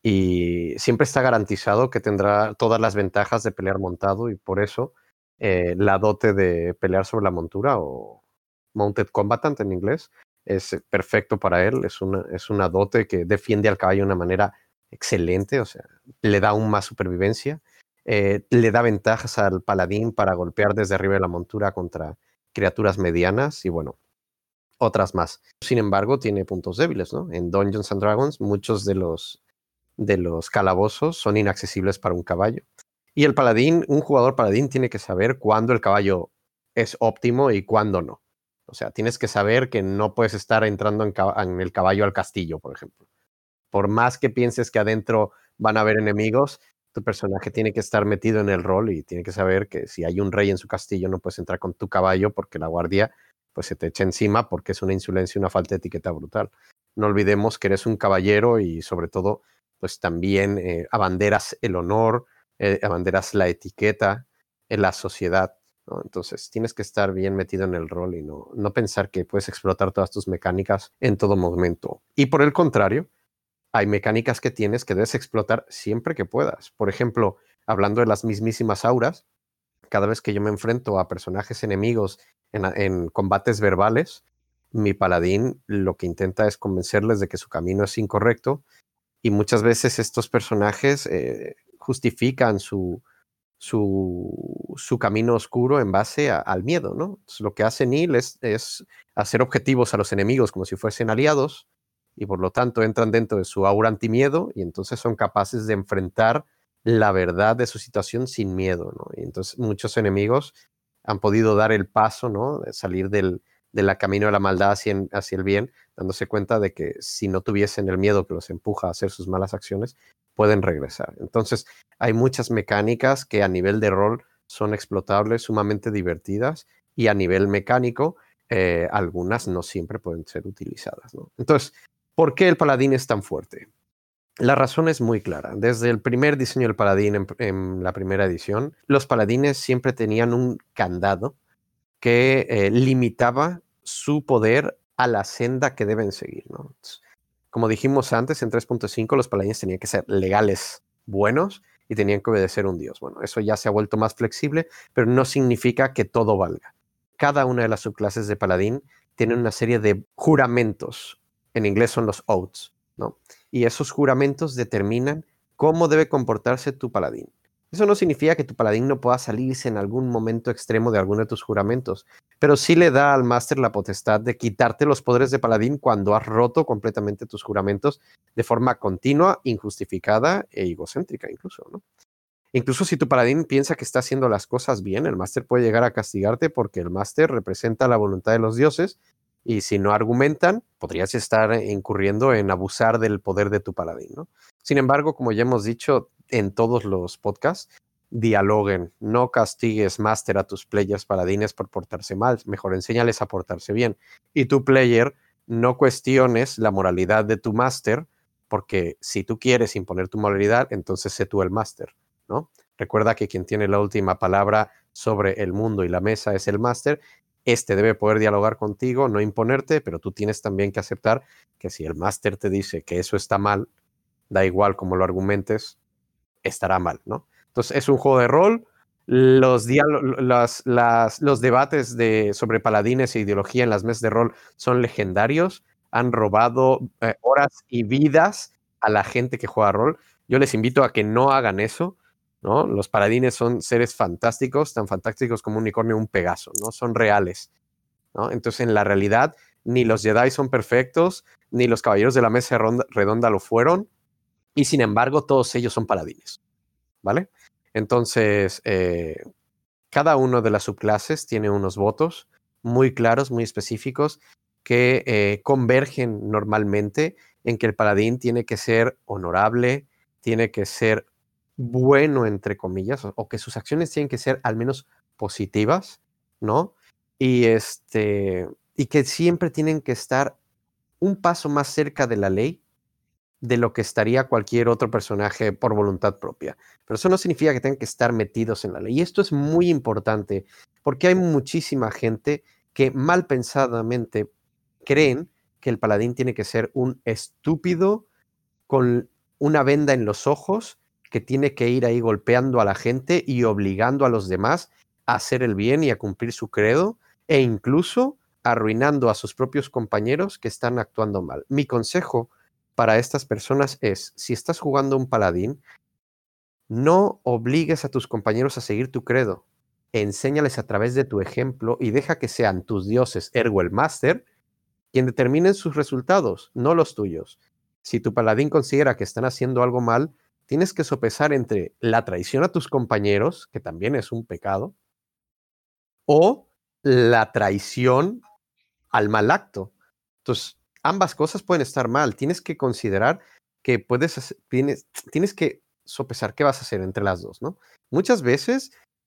y siempre está garantizado que tendrá todas las ventajas de pelear montado, y por eso eh, la dote de pelear sobre la montura, o Mounted Combatant en inglés, es perfecto para él. Es una, es una dote que defiende al caballo de una manera excelente, o sea, le da aún más supervivencia, eh, le da ventajas al paladín para golpear desde arriba de la montura contra criaturas medianas y bueno, otras más. Sin embargo, tiene puntos débiles, ¿no? En Dungeons and Dragons, muchos de los, de los calabozos son inaccesibles para un caballo. Y el paladín, un jugador paladín tiene que saber cuándo el caballo es óptimo y cuándo no. O sea, tienes que saber que no puedes estar entrando en, en el caballo al castillo, por ejemplo. Por más que pienses que adentro van a haber enemigos, tu personaje tiene que estar metido en el rol y tiene que saber que si hay un rey en su castillo no puedes entrar con tu caballo porque la guardia pues se te echa encima, porque es una insolencia y una falta de etiqueta brutal. No olvidemos que eres un caballero y sobre todo pues también eh, abanderas el honor, eh, abanderas la etiqueta en la sociedad, ¿no? Entonces tienes que estar bien metido en el rol y no, no pensar que puedes explotar todas tus mecánicas en todo momento. Y por el contrario, hay mecánicas que tienes que debes explotar siempre que puedas. Por ejemplo, hablando de las mismísimas auras, cada vez que yo me enfrento a personajes enemigos en, en combates verbales, mi paladín lo que intenta es convencerles de que su camino es incorrecto, y muchas veces estos personajes eh, justifican su, su, su camino oscuro en base a, al miedo, ¿no? Entonces, lo que hace Neil es, es hacer objetivos a los enemigos como si fuesen aliados, y por lo tanto entran dentro de su aura antimiedo y entonces son capaces de enfrentar la verdad de su situación sin miedo, ¿no? Y entonces muchos enemigos han podido dar el paso, ¿no? De salir del, del camino de la maldad hacia, hacia el bien, dándose cuenta de que si no tuviesen el miedo que los empuja a hacer sus malas acciones, pueden regresar. Entonces, hay muchas mecánicas que a nivel de rol son explotables, sumamente divertidas, y a nivel mecánico, eh, algunas no siempre pueden ser utilizadas, ¿no? Entonces, ¿por qué el paladín es tan fuerte? La razón es muy clara. Desde el primer diseño del paladín en, en la primera edición, los paladines siempre tenían un candado que eh, limitaba su poder a la senda que deben seguir, ¿no? Entonces, como dijimos antes, en tres punto cinco los paladines tenían que ser legales, buenos, y tenían que obedecer a un dios. Bueno, eso ya se ha vuelto más flexible, pero no significa que todo valga. Cada una de las subclases de paladín tiene una serie de juramentos. En inglés son los oaths, ¿no? Y esos juramentos determinan cómo debe comportarse tu paladín. Eso no significa que tu paladín no pueda salirse en algún momento extremo de alguno de tus juramentos, pero sí le da al máster la potestad de quitarte los poderes de paladín cuando has roto completamente tus juramentos de forma continua, injustificada e egocéntrica incluso, ¿no? Incluso si tu paladín piensa que está haciendo las cosas bien, el máster puede llegar a castigarte porque el máster representa la voluntad de los dioses, y si no argumentan, podrías estar incurriendo en abusar del poder de tu paladín, ¿no? Sin embargo, como ya hemos dicho en todos los podcasts, dialoguen, no castigues, máster, a tus players paladines por portarse mal, mejor enséñales a portarse bien. Y tu player, no cuestiones la moralidad de tu máster, porque si tú quieres imponer tu moralidad, entonces sé tú el máster, ¿no? Recuerda que quien tiene la última palabra sobre el mundo y la mesa es el máster. Este debe poder dialogar contigo, no imponerte, pero tú tienes también que aceptar que si el máster te dice que eso está mal, da igual cómo lo argumentes, estará mal, ¿no? Entonces, es un juego de rol. Los, las, las, los debates de, sobre paladines e ideología en las mesas de rol son legendarios. Han robado eh, horas y vidas a la gente que juega rol. Yo les invito a que no hagan eso, ¿no? Los paladines son seres fantásticos, tan fantásticos como un unicornio o un pegaso, ¿no? Son reales, ¿no? Entonces, en la realidad, ni los Jedi son perfectos, ni los caballeros de la mesa redonda lo fueron, y sin embargo, todos ellos son paladines, ¿vale? Entonces, eh, cada una de las subclases tiene unos votos muy claros, muy específicos, que eh, convergen normalmente en que el paladín tiene que ser honorable, tiene que ser bueno, entre comillas, o, o que sus acciones tienen que ser al menos positivas, ¿no? Y, este, y que siempre tienen que estar un paso más cerca de la ley de lo que estaría cualquier otro personaje por voluntad propia. Pero eso no significa que tengan que estar metidos en la ley. Y esto es muy importante porque hay muchísima gente que mal pensadamente creen que el paladín tiene que ser un estúpido con una venda en los ojos que tiene que ir ahí golpeando a la gente y obligando a los demás a hacer el bien y a cumplir su credo, e incluso arruinando a sus propios compañeros que están actuando mal. Mi consejo para estas personas es, si estás jugando un paladín, no obligues a tus compañeros a seguir tu credo. Enséñales a través de tu ejemplo y deja que sean tus dioses, ergo el máster, quien determinen sus resultados, no los tuyos. Si tu paladín considera que están haciendo algo mal, tienes que sopesar entre la traición a tus compañeros, que también es un pecado, o la traición al mal acto. Entonces, ambas cosas pueden estar mal. Tienes que considerar que puedes hacer, tienes, tienes que sopesar qué vas a hacer entre las dos, ¿no? Muchas veces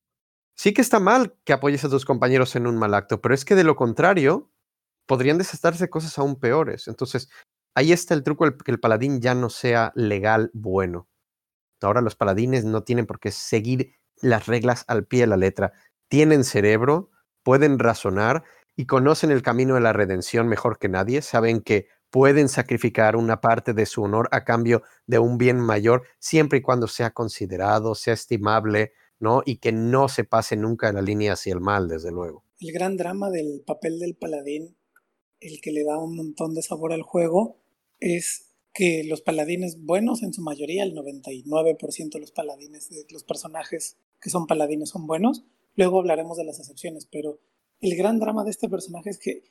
sí que está mal que apoyes a tus compañeros en un mal acto, pero es que de lo contrario podrían desatarse cosas aún peores. Entonces, ahí está el truco, el, que el paladín ya no sea legal bueno. Ahora los paladines no tienen por qué seguir las reglas al pie de la letra. Tienen cerebro, pueden razonar y conocen el camino de la redención mejor que nadie. Saben que pueden sacrificar una parte de su honor a cambio de un bien mayor, siempre y cuando sea considerado, sea estimable, ¿no? Y que no se pase nunca la línea hacia el mal, desde luego. El gran drama del papel del paladín, el que le da un montón de sabor al juego, es que los paladines buenos, en su mayoría, el noventa y nueve por ciento de los paladines, de los personajes que son paladines son buenos. Luego hablaremos de las excepciones, pero el gran drama de este personaje es que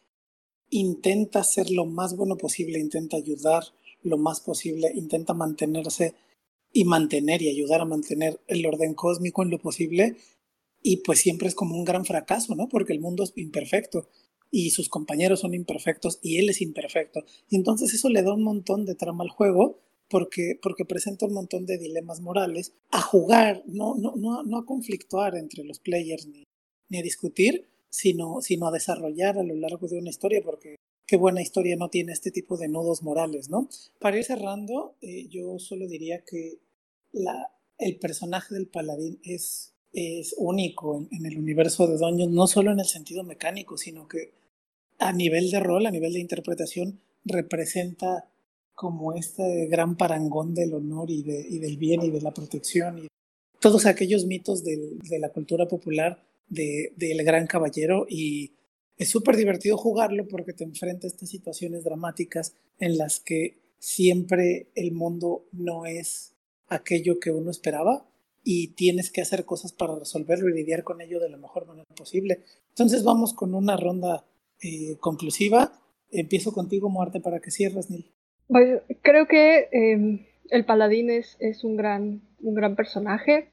intenta ser lo más bueno posible, intenta ayudar lo más posible, intenta mantenerse y mantener y ayudar a mantener el orden cósmico en lo posible, y pues siempre es como un gran fracaso, ¿no? Porque el mundo es imperfecto y sus compañeros son imperfectos y él es imperfecto. Y entonces eso le da un montón de trama al juego porque, porque presenta un montón de dilemas morales a jugar, no, no, no, no a conflictuar entre los players ni, ni a discutir, sino, sino a desarrollar a lo largo de una historia, porque qué buena historia no tiene este tipo de nudos morales, ¿no? Para ir cerrando, eh, yo solo diría que la, el personaje del paladín es, es único en, en el universo de Dungeons, no solo en el sentido mecánico, sino que a nivel de rol, a nivel de interpretación, representa como este gran parangón del honor y, de, y del bien y de la protección y todos aquellos mitos del, de la cultura popular de, del gran caballero, y es súper divertido jugarlo porque te enfrenta a estas situaciones dramáticas en las que siempre el mundo no es aquello que uno esperaba y tienes que hacer cosas para resolverlo y lidiar con ello de la mejor manera posible. Entonces vamos con una ronda eh, conclusiva. Empiezo contigo, Muerte, para que cierres, Neil. Pues creo que eh, el paladín es, es un gran, un gran personaje.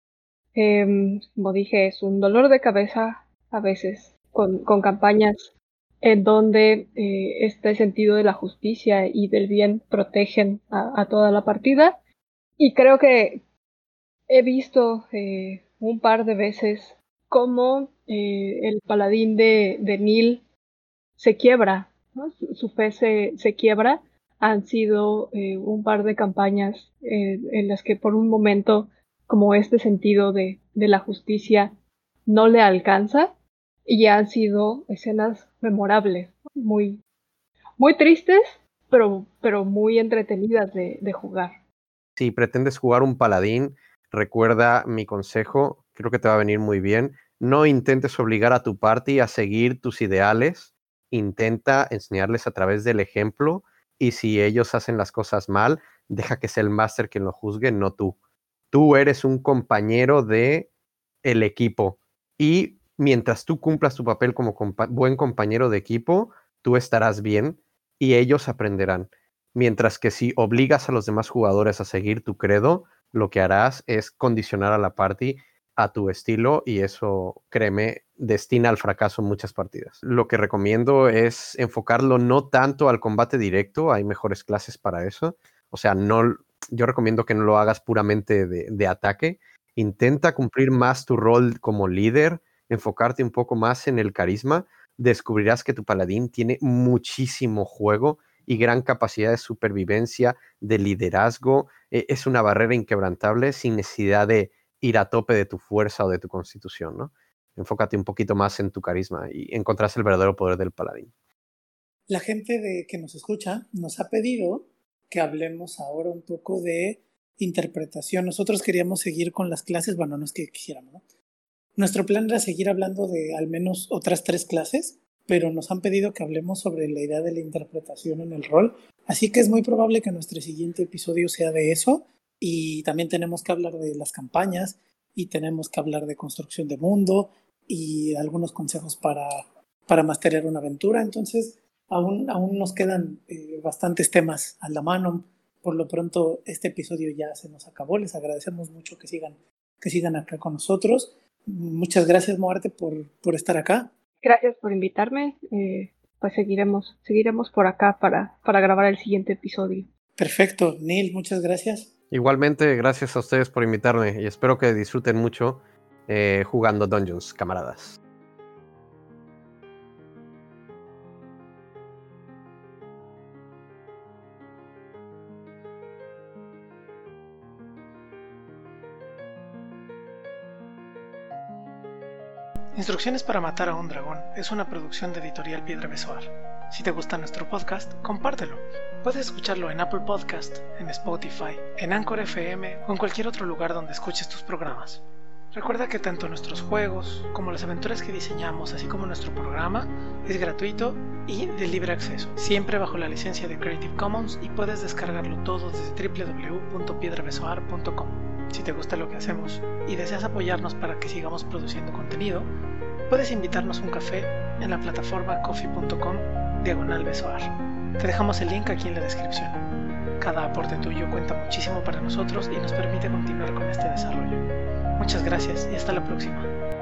Eh, como dije, es un dolor de cabeza a veces, con, con campañas en donde eh, este sentido de la justicia y del bien protegen a, a toda la partida. Y creo que he visto eh, un par de veces cómo eh, el paladín de, de Neil se quiebra, ¿no? Su, su fe se, se quiebra. Han sido eh, un par de campañas eh, en las que por un momento como este sentido de, de la justicia no le alcanza, y han sido escenas memorables, muy, muy tristes, pero, pero muy entretenidas de, de jugar. Si pretendes jugar un paladín, recuerda mi consejo, creo que te va a venir muy bien. No intentes obligar a tu party a seguir tus ideales, intenta enseñarles a través del ejemplo, y si ellos hacen las cosas mal, deja que sea el máster quien lo juzgue, no tú. Tú eres un compañero de el equipo, y mientras tú cumplas tu papel como compa- buen compañero de equipo, tú estarás bien y ellos aprenderán. Mientras que si obligas a los demás jugadores a seguir tu credo, lo que harás es condicionar a la party a tu estilo, y eso, créeme, destina al fracaso muchas partidas. Lo que recomiendo es enfocarlo no tanto al combate directo, hay mejores clases para eso. O sea, no, yo recomiendo que no lo hagas puramente de, de ataque. Intenta cumplir más tu rol como líder, enfocarte un poco más en el carisma. Descubrirás que tu paladín tiene muchísimo juego y gran capacidad de supervivencia, de liderazgo. Eh, es una barrera inquebrantable sin necesidad de ir a tope de tu fuerza o de tu constitución, ¿no? Enfócate un poquito más en tu carisma y encontrarás el verdadero poder del paladín. La gente de, que nos escucha nos ha pedido que hablemos ahora un poco de interpretación. Nosotros queríamos seguir con las clases, bueno, no es que quisiéramos, ¿no? Nuestro plan era seguir hablando de al menos otras tres clases, pero nos han pedido que hablemos sobre la idea de la interpretación en el rol, así que es muy probable que nuestro siguiente episodio sea de eso, y también tenemos que hablar de las campañas, y tenemos que hablar de construcción de mundo, y algunos consejos para, para masterear una aventura. Entonces aún, aún nos quedan eh, bastantes temas a la mano. Por lo pronto este episodio ya se nos acabó, les agradecemos mucho que sigan, que sigan acá con nosotros. Muchas gracias, Moarte, por, por estar acá. Gracias por invitarme. Eh, pues seguiremos, seguiremos por acá para, para grabar el siguiente episodio. Perfecto. Neil, muchas gracias. Igualmente, gracias a ustedes por invitarme y espero que disfruten mucho eh, jugando Dungeons, camaradas. Instrucciones para matar a un dragón es una producción de Editorial Piedra Besoar. Si te gusta nuestro podcast, compártelo. Puedes escucharlo en Apple Podcast, en Spotify, en Anchor F M o en cualquier otro lugar donde escuches tus programas. Recuerda que tanto nuestros juegos como las aventuras que diseñamos, así como nuestro programa, es gratuito y de libre acceso, siempre bajo la licencia de Creative Commons, y puedes descargarlo todo desde doble u doble u doble u punto piedra besoar punto com. Si te gusta lo que hacemos y deseas apoyarnos para que sigamos produciendo contenido, puedes invitarnos un café en la plataforma coffee punto com diagonal besoar. Te dejamos el link aquí en la descripción. Cada aporte tuyo cuenta muchísimo para nosotros y nos permite continuar con este desarrollo. Muchas gracias y hasta la próxima.